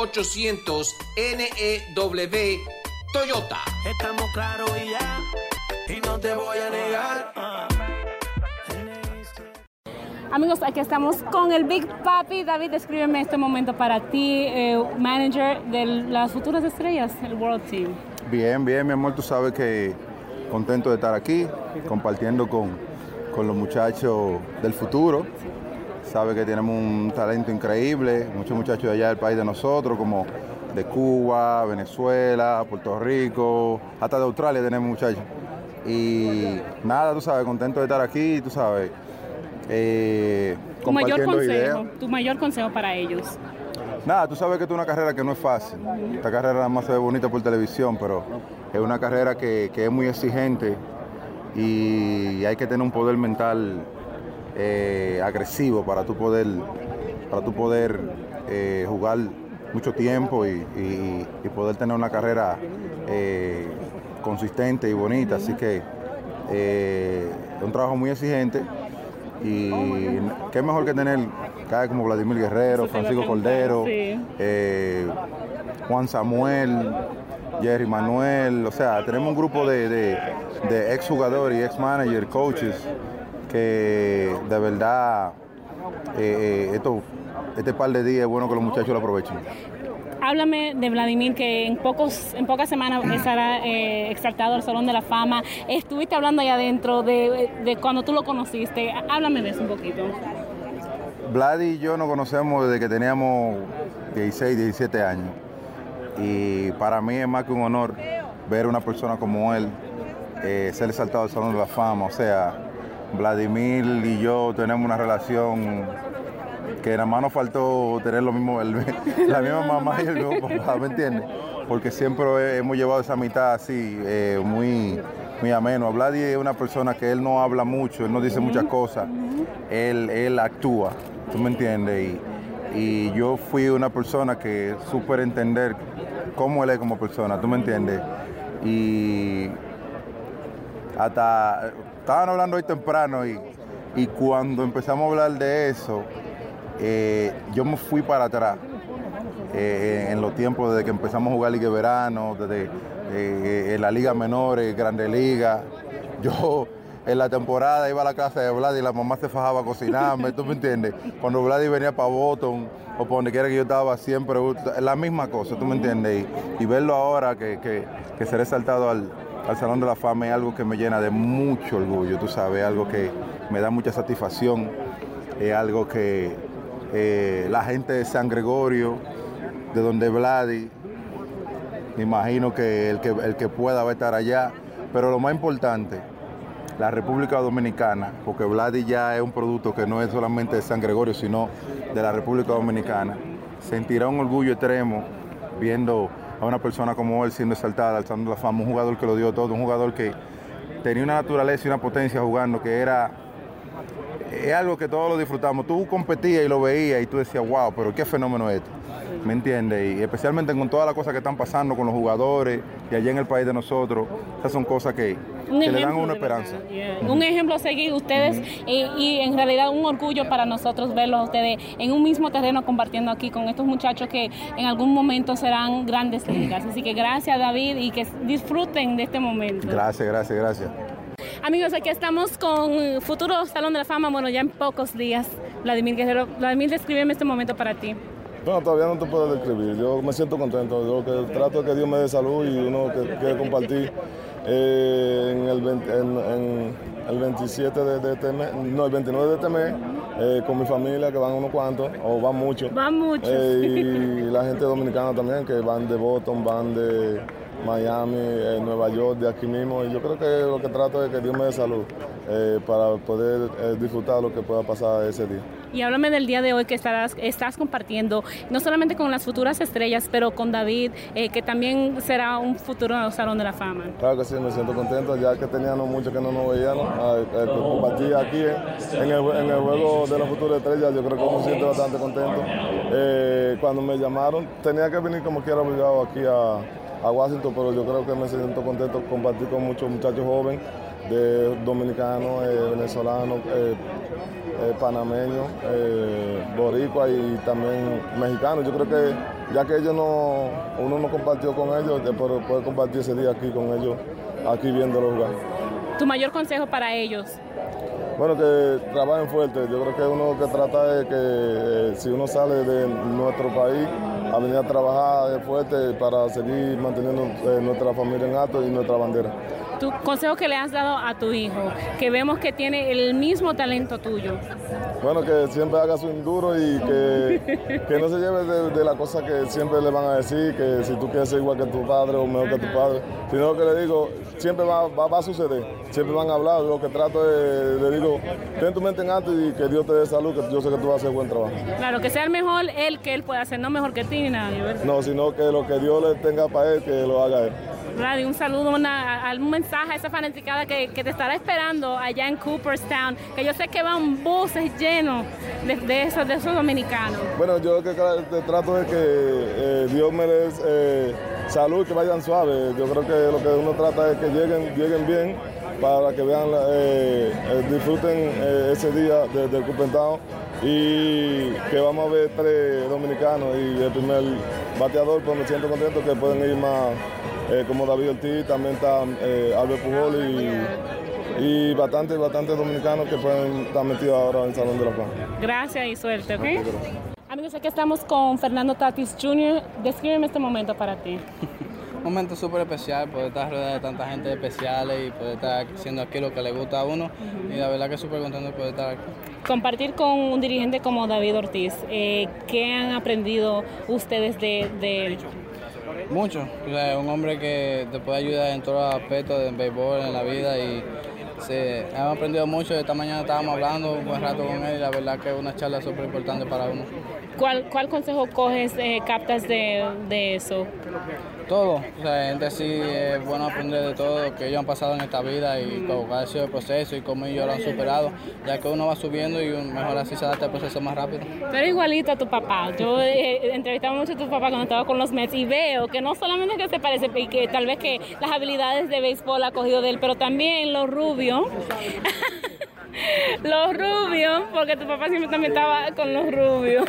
1-800-NEW Toyota. Estamos claros y ya, y no te voy a negar. Amigos, aquí estamos con el Big Papi. David, descríbeme este momento para ti, manager de las futuras estrellas, el World Team. Bien, mi amor, tú sabes que contento de estar aquí, compartiendo con los muchachos del futuro. Sabe que tenemos un talento increíble, muchos muchachos de allá del país de nosotros, como de Cuba, Venezuela, Puerto Rico, hasta de Australia tenemos muchachos. Y nada, tú sabes, contento de estar aquí, tú sabes, compartiendo ideas. Tu mayor consejo para ellos. Nada, tú sabes que esto es una carrera que no es fácil. Esta carrera nada más se ve bonita por televisión, pero es una carrera que es muy exigente y hay que tener un poder mental agresivo para tu poder jugar mucho tiempo y poder tener una carrera consistente y bonita. Así que es un trabajo muy exigente y qué mejor que tener cada como Vladimir Guerrero, Francisco Cordero, Juan Samuel, Jerry Manuel, o sea, tenemos un grupo de exjugadores y ex-manager, coaches, que de verdad este par de días es bueno que los muchachos lo aprovechen. Háblame de Vladimir, que en pocas semanas estará exaltado al Salón de la Fama. Estuviste hablando allá adentro de cuando tú lo conociste. Háblame de eso un poquito. Vlad y yo nos conocemos desde que teníamos 16, 17 años. Y para mí es más que un honor ver a una persona como él ser exaltado al Salón de la Fama. O sea, Vladimir y yo tenemos una relación que nada más nos faltó tener lo mismo, la misma mamá y el mismo papá, ¿me entiendes? Porque siempre hemos llevado esa mitad así, muy ameno. Vladi es una persona que él no habla mucho, él no dice muchas cosas, él actúa, ¿tú me entiendes? Y yo fui una persona que supe entender cómo él es como persona, ¿tú me entiendes? Y hasta estaban hablando hoy temprano y cuando empezamos a hablar de eso, yo me fui para atrás en los tiempos desde que empezamos a jugar Liga de Verano, desde en la Liga Menores, Grande Liga. Yo en la temporada iba a la casa de Vlad y la mamá se fajaba a cocinarme, ¿tú me entiendes? Cuando Vlad venía para Boston o para donde quiera que yo estaba, siempre la misma cosa, ¿tú me entiendes? Y verlo ahora que ser exaltado al Salón de la Fama es algo que me llena de mucho orgullo, tú sabes, algo que me da mucha satisfacción, es algo que la gente de San Gregorio, de donde Vladi, me imagino que el que pueda va a estar allá, pero lo más importante, la República Dominicana, porque Vladi ya es un producto que no es solamente de San Gregorio, sino de la República Dominicana, sentirá un orgullo extremo viendo a una persona como él siendo exaltada al Salón de la Fama, un jugador que lo dio todo, un jugador que tenía una naturaleza y una potencia jugando que es algo que todos lo disfrutamos. Tú competías y lo veías y tú decías, wow, pero qué fenómeno es esto, ¿me entiendes? Y especialmente con todas las cosas que están pasando con los jugadores y allá en el país de nosotros, esas son cosas que le dan una esperanza. Un ejemplo a seguir ustedes y en realidad un orgullo para nosotros verlos a ustedes en un mismo terreno compartiendo aquí con estos muchachos que en algún momento serán grandes ligas. Así que gracias, David, y que disfruten de este momento. Gracias. Amigos, aquí estamos con futuro Salón de la Fama, bueno, ya en pocos días. Vladimir Guerrero, Vladimir, descríbeme este momento para ti. Bueno, todavía no te puedo describir. Yo me siento contento. Yo que trato de que Dios me dé salud y uno que quiere compartir en el 27 de este mes, no, el 29 de este mes, con mi familia, que van unos cuantos, o van muchos. Van muchos. Y la gente dominicana también, que van de Boston, van de Miami, Nueva York, de aquí mismo. Y yo creo que lo que trato es que Dios me dé salud para poder disfrutar lo que pueda pasar ese día. Y háblame del día de hoy que estás compartiendo, no solamente con las futuras estrellas, pero con David, que también será un futuro Salón de la Fama. Claro que sí, me siento contento, ya que teníamos mucho que no nos veíamos. Compartir aquí en el juego de las futuras estrellas, yo creo que me siento bastante contento. Cuando me llamaron, tenía que venir como quiera obligado aquí a Washington, pero yo creo que me siento contento compartir con muchos muchachos jóvenes, dominicanos, venezolanos, panameños, boricuas y también mexicanos. Yo creo que ya que uno no compartió con ellos, poder compartir ese día aquí con ellos, aquí viéndolos jugar. ¿Tu mayor consejo para ellos? Bueno, que trabajen fuerte. Yo creo que uno que trata es que si uno sale de nuestro país a venir a trabajar fuerte para seguir manteniendo nuestra familia en alto y nuestra bandera. ¿Tu consejo que le has dado a tu hijo, que vemos que tiene el mismo talento tuyo? Bueno, que siempre haga su duro y que no se lleve de la cosa que siempre le van a decir, que si tú quieres ser igual que tu padre o mejor que tu padre, sino que le digo, siempre va a suceder, siempre van a hablar. Lo que trato es, le digo, ten tu mente en alto y que Dios te dé salud, que yo sé que tú vas a hacer buen trabajo. Claro, que sea el mejor él que él pueda hacer, no mejor que ti ni nadie, ¿verdad? No, sino que lo que Dios le tenga para él, que lo haga él. Radio, un saludo, algún mensaje a esa fanaticada que te estará esperando allá en Cooperstown, que yo sé que van buses llenos de esos dominicanos. Bueno, yo lo que trato es que Dios me dé salud y que vayan suaves. Yo creo que lo que uno trata es que lleguen bien para que vean, disfruten ese día del Cooperstown y que vamos a ver 3 dominicanos y el primer bateador, pues me siento contento que pueden ir más como David Ortiz, también está Albert Pujol y bastante dominicanos que pueden estar metidos ahora en el Salón de la Fama. Gracias y suerte, ¿ok? Amigos, aquí estamos con Fernando Tatis Jr. Descríbeme este momento para ti. Un momento súper especial, poder estar rodeado de tanta gente especial y poder estar haciendo aquí lo que le gusta a uno. Y la verdad que súper contento de poder estar aquí. Compartir con un dirigente como David Ortiz, ¿qué han aprendido ustedes de él? Mucho. O sea, un hombre que te puede ayudar en todos los aspectos del béisbol, en la vida. Y hemos aprendido mucho. Esta mañana estábamos hablando un buen rato con él y la verdad que es una charla súper importante para uno. ¿Cuál consejo coges, captas de eso? Todo, o sea, gente sí es bueno aprender de todo lo que ellos han pasado en esta vida y cuál ha sido el proceso y cómo ellos lo han superado, ya que uno va subiendo y mejor así se adapta al proceso más rápido. Tú eres igualito a tu papá. Yo entrevistaba mucho a tu papá cuando estaba con los Mets y veo que no solamente que se parece y que tal vez que las habilidades de béisbol ha cogido de él, pero también los rubios. Los rubios, porque tu papá siempre también estaba con los rubios.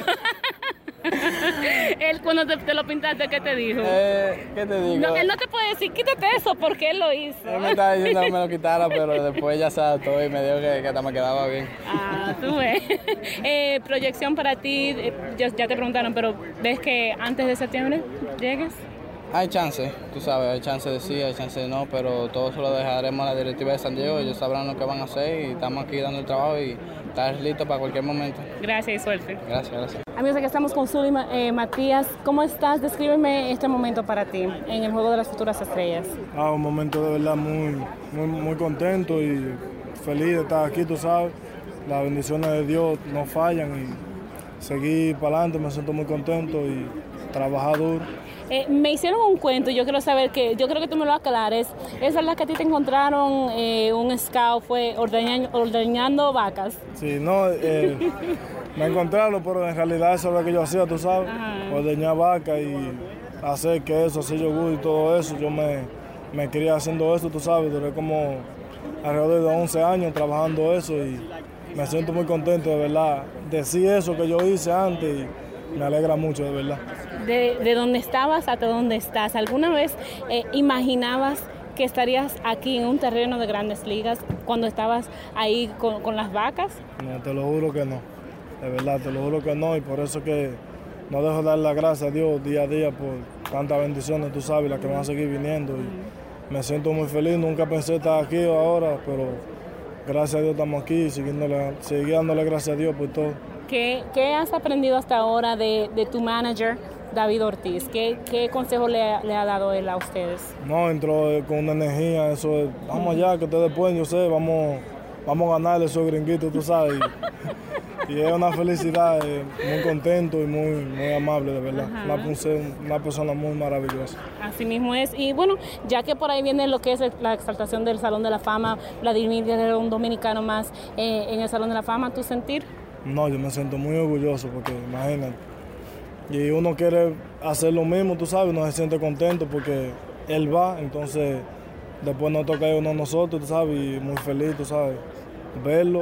Él cuando te lo pintaste, ¿qué te dijo? ¿Qué te digo? No, él no te puede decir, quítate eso, porque él lo hizo. Él me estaba diciendo que me lo quitara, pero después ya se adaptó y me dijo que hasta me quedaba bien. Ah, tú ves. Proyección para ti, ya te preguntaron, pero ¿ves que antes de septiembre llegues? Hay chance, tú sabes, hay chance de sí, hay chance de no, pero todo eso lo dejaremos a la directiva de San Diego, ellos sabrán lo que van a hacer y estamos aquí dando el trabajo y estar listos para cualquier momento. Gracias y suerte. Gracias. Amigos, aquí estamos con Zuli Matías. ¿Cómo estás? Descríbeme este momento para ti en el Juego de las Futuras Estrellas. Un momento de verdad muy contento y feliz de estar aquí, tú sabes. Las bendiciones de Dios no fallan y seguir para adelante, me siento muy contento y trabajar duro. Me hicieron un cuento, yo quiero saber yo creo que tú me lo aclares. ¿Es verdad que a ti te encontraron un scout fue ordeñando vacas? Sí, no, me encontraron, pero en realidad eso es lo que yo hacía, tú sabes, ordeñar vacas y hacer queso, hacer yogur y todo eso. Yo me quería haciendo eso, tú sabes, duré como alrededor de 11 años trabajando eso y me siento muy contento, de verdad. Decir eso que yo hice antes y me alegra mucho, de verdad. De donde estabas hasta donde estás, ¿alguna vez imaginabas que estarías aquí en un terreno de Grandes Ligas cuando estabas ahí con las vacas? No, te lo juro que no, de verdad, te lo juro que no, y por eso que no dejo de dar las gracias a Dios día a día por tantas bendiciones, tú sabes, las que van a seguir viniendo. Y me siento muy feliz, nunca pensé estar aquí ahora, pero gracias a Dios estamos aquí y seguir dándole gracias a Dios por todo. ¿Qué has aprendido hasta ahora de tu manager, David Ortiz? ¿Qué consejo le ha dado él a ustedes? No, entró con una energía, eso es, vamos allá, que ustedes pueden, yo sé, vamos a ganarle esos gringuitos, tú sabes. Y es una felicidad, muy contento y muy amable, de verdad. Una persona muy maravillosa. Así mismo es. Y bueno, ya que por ahí viene lo que es la exaltación del Salón de la Fama, Vladimir era un dominicano más en el Salón de la Fama, ¿tu sentir? No, yo me siento muy orgulloso porque imagínate. Y uno quiere hacer lo mismo, tú sabes, uno se siente contento porque él va, entonces después nos toca a uno nosotros, tú sabes, y muy feliz, tú sabes, verlo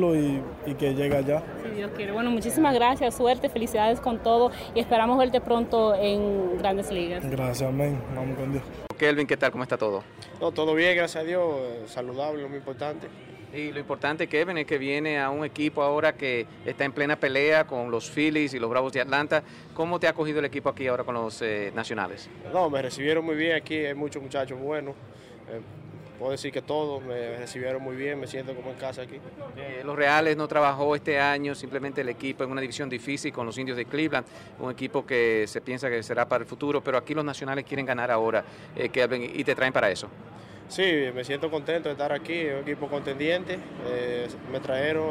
y que llegue allá. Si Dios quiere. Bueno, muchísimas gracias, suerte, felicidades con todo y esperamos verte pronto en Grandes Ligas. Gracias, amén, vamos con Dios. Kelvin, ¿qué tal? ¿Cómo está todo? No, todo bien, gracias a Dios, saludable, lo muy importante. Y lo importante, Kevin, es que viene a un equipo ahora que está en plena pelea con los Phillies y los Bravos de Atlanta. ¿Cómo te ha acogido el equipo aquí ahora con los nacionales? No, me recibieron muy bien aquí, hay muchos muchachos buenos. Puedo decir que todos me recibieron muy bien, me siento como en casa aquí. Los Reales no trabajó este año, simplemente el equipo en una división difícil con los Indios de Cleveland, un equipo que se piensa que será para el futuro, pero aquí los nacionales quieren ganar ahora, Kelvin, y te traen para eso. Sí, me siento contento de estar aquí, es un equipo contendiente, me trajeron,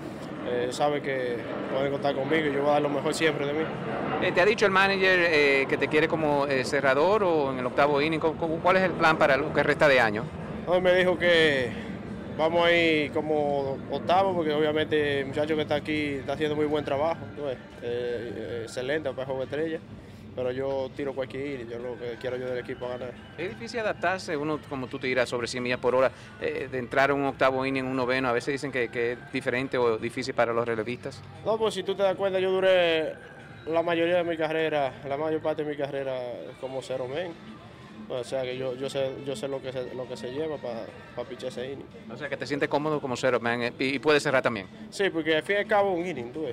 saben que pueden contar conmigo y yo voy a dar lo mejor siempre de mí. ¿Te ha dicho el manager que te quiere como cerrador o en el octavo inning? ¿Cuál es el plan para lo que resta de año? No, me dijo que vamos a ir como octavo porque obviamente el muchacho que está aquí está haciendo muy buen trabajo, excelente para Juego de Estrella. Pero yo tiro cualquier yo lo que quiero yo del equipo a ganar. Es difícil adaptarse, uno como tú tiras sobre 100 millas por hora, de entrar a un octavo inning, un noveno, a veces dicen que es diferente o difícil para los relevistas. No, pues si tú te das cuenta, yo duré la mayoría de mi carrera, la mayor parte de mi carrera como cero men. O sea que yo sé lo que se lleva para pichar ese inning. O sea que te sientes cómodo como setup man y puedes cerrar también. Sí, porque al fin y al cabo un inning, tú ves.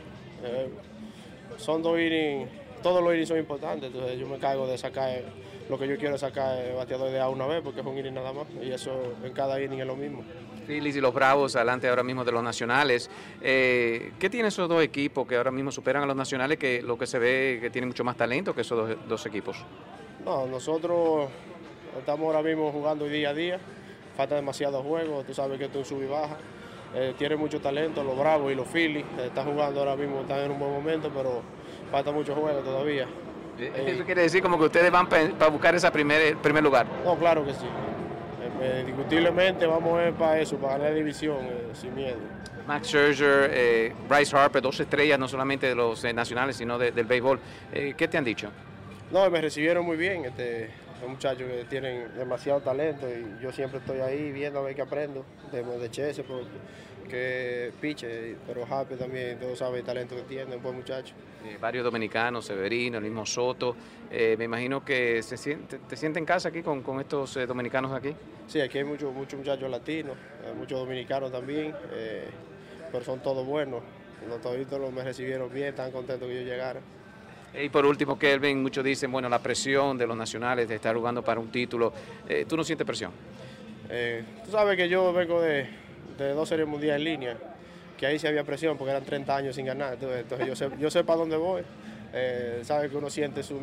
Son 2 innings, todos los innings son importantes, entonces yo me cargo de sacar lo que yo quiero sacar el bateador de A una vez porque es un inning nada más y eso en cada inning es lo mismo. Phillies y los Bravos adelante ahora mismo de los nacionales. ¿Qué tienen esos 2 equipos que ahora mismo superan a los nacionales, que lo que se ve que tienen mucho más talento que esos dos equipos? No, nosotros estamos ahora mismo jugando día a día, falta demasiados juegos, tú sabes que esto es sub y baja. Tienen mucho talento, los Bravos y los Phillies, están jugando ahora mismo, están en un buen momento, pero falta mucho juego todavía. ¿Eso quiere decir como que ustedes van para buscar ese primer lugar? No, claro que sí. Indiscutiblemente vamos a ir para eso, para ganar la división, sin miedo. Max Scherzer, Bryce Harper, 2 estrellas no solamente de los nacionales, sino del béisbol. ¿Qué te han dicho? No, me recibieron muy bien. Son muchachos que tienen demasiado talento y yo siempre estoy ahí viendo a ver qué aprendo de Chese, que piche, pero Harper también, todos saben el talento que tiene, un buen muchacho. Varios dominicanos, Severino, el mismo Soto. Me imagino que te sientes en casa aquí con estos dominicanos aquí. Sí, aquí hay muchos muchachos latinos, muchos dominicanos también, pero son todos buenos. Todos me recibieron bien, están contentos que yo llegara. Y por último, Kelvin, muchos dicen, bueno, la presión de los nacionales de estar jugando para un título. ¿Tú no sientes presión? Tú sabes que yo vengo de 2 series mundiales en línea, que ahí sí había presión porque eran 30 años sin ganar. Entonces yo sé para dónde voy. Sabe que uno siente su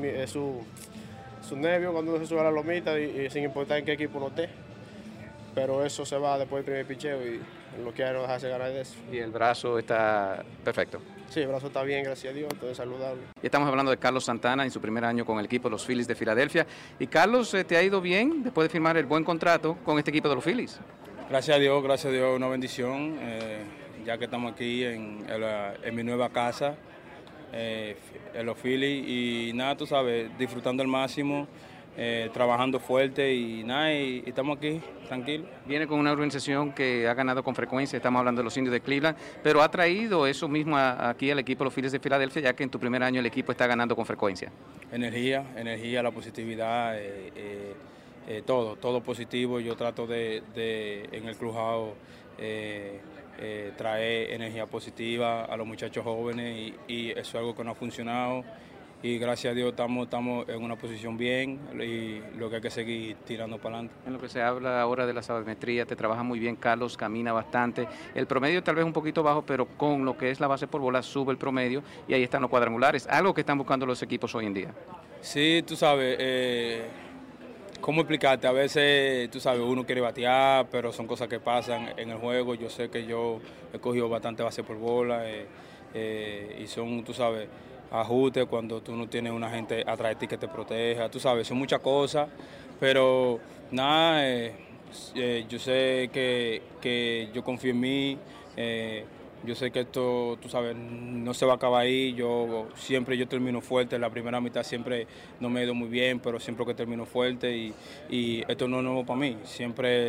nervio cuando uno se sube a la lomita y sin importar en qué equipo uno esté. Pero eso se va después del primer picheo y lo que hay no dejarse ganar de eso. Y el brazo está perfecto. Sí, el brazo está bien, gracias a Dios, todo es saludable. Y estamos hablando de Carlos Santana en su primer año con el equipo de los Phillies de Filadelfia. Y Carlos, ¿te ha ido bien después de firmar el buen contrato con este equipo de los Phillies? Gracias a Dios, una bendición, ya que estamos aquí en mi nueva casa, en los Phillies, y nada, tú sabes, disfrutando al máximo, trabajando fuerte y nada, y estamos aquí, tranquilos. Viene con una organización que ha ganado con frecuencia, estamos hablando de los Indios de Cleveland, pero ha traído eso mismo aquí al equipo de los Phillies de Filadelfia, ya que en tu primer año el equipo está ganando con frecuencia. Energía, la positividad, todo positivo. Yo trato de en el clubhouse traer energía positiva a los muchachos jóvenes y eso es algo que no ha funcionado. Y gracias a Dios estamos en una posición bien y lo que hay que seguir tirando para adelante. En lo que se habla ahora de la sabermetría, te trabaja muy bien Carlos, camina bastante. El promedio tal vez un poquito bajo, pero con lo que es la base por bola sube el promedio y ahí están los cuadrangulares, algo que están buscando los equipos hoy en día. Sí, tú sabes, ¿cómo explicarte? A veces, tú sabes, uno quiere batear, pero son cosas que pasan en el juego. Yo sé que yo he cogido bastante base por bola y son, tú sabes, ajustes cuando tú no tienes una gente atrás de ti que te proteja, tú sabes, son muchas cosas, pero nada, yo sé que yo confío en mí, yo sé que esto, tú sabes, no se va a acabar ahí. Yo termino fuerte, la primera mitad siempre no me he ido muy bien, pero siempre que termino fuerte y esto no es nuevo para mí, siempre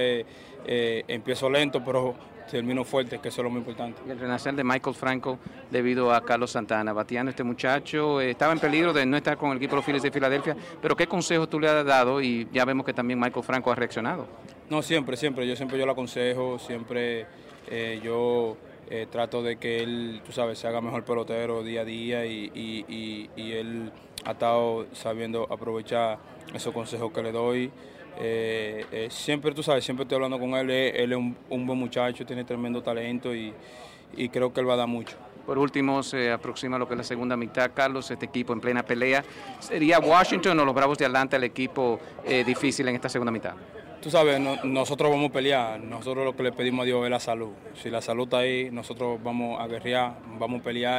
empiezo lento, pero termino fuerte, que eso es lo más importante. Y el renacer de Michael Franco debido a Carlos Santana, bateando este muchacho, estaba en peligro de no estar con el equipo de los Phillies de Filadelfia, pero ¿qué consejos tú le has dado? Y ya vemos que también Michael Franco ha reaccionado. No, siempre yo lo aconsejo, siempre yo trato de que él, tú sabes, se haga mejor pelotero día a día y él ha estado sabiendo aprovechar esos consejos que le doy. Siempre, tú sabes, siempre estoy hablando con él es un buen muchacho, tiene tremendo talento y creo que él va a dar mucho. Por último, se aproxima lo que es la segunda mitad, Carlos, este equipo en plena pelea. ¿Sería Washington o los Bravos de Atlanta el equipo difícil en esta segunda mitad? Tú sabes, nosotros vamos a pelear, nosotros lo que le pedimos a Dios es la salud. Si la salud está ahí, nosotros vamos a guerrear, vamos a pelear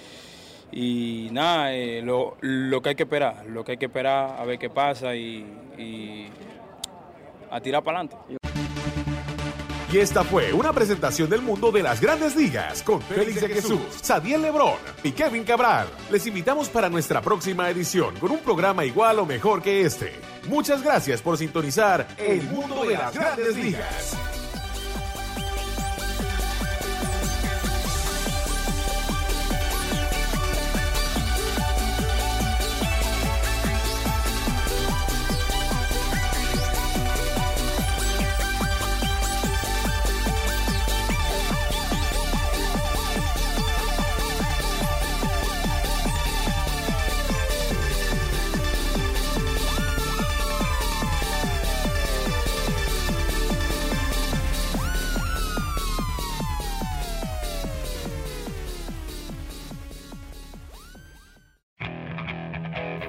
y nada, lo que hay que esperar, a ver qué pasa y a tirar para adelante. Y esta fue una presentación del mundo de las Grandes Ligas con Félix de Jesús, Sadiel Lebrón y Kevin Cabral. Les invitamos para nuestra próxima edición con un programa igual o mejor que este. Muchas gracias por sintonizar El Mundo de las Grandes Ligas.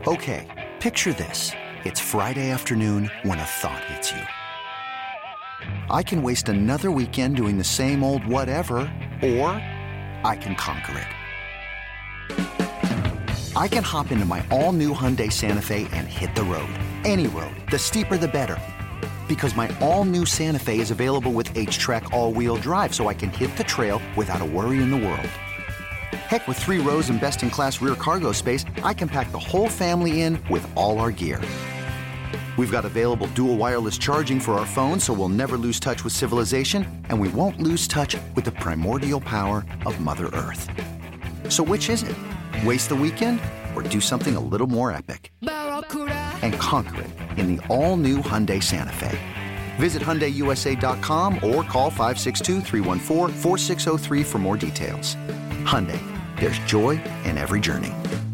Okay, picture this. It's Friday afternoon when a thought hits you. I can waste another weekend doing the same old whatever, or I can conquer it. I can hop into my all-new Hyundai Santa Fe and hit the road. Any road. The steeper the better. Because my all-new Santa Fe is available with H-Track all-wheel drive, so I can hit the trail without a worry in the world. Heck, with 3 rows and best-in-class rear cargo space, I can pack the whole family in with all our gear. We've got available dual wireless charging for our phones, so we'll never lose touch with civilization, and we won't lose touch with the primordial power of Mother Earth. So which is it? Waste the weekend or do something a little more epic? And conquer it in the all-new Hyundai Santa Fe. Visit HyundaiUSA.com or call 562-314-4603 for more details. Hyundai, there's joy in every journey.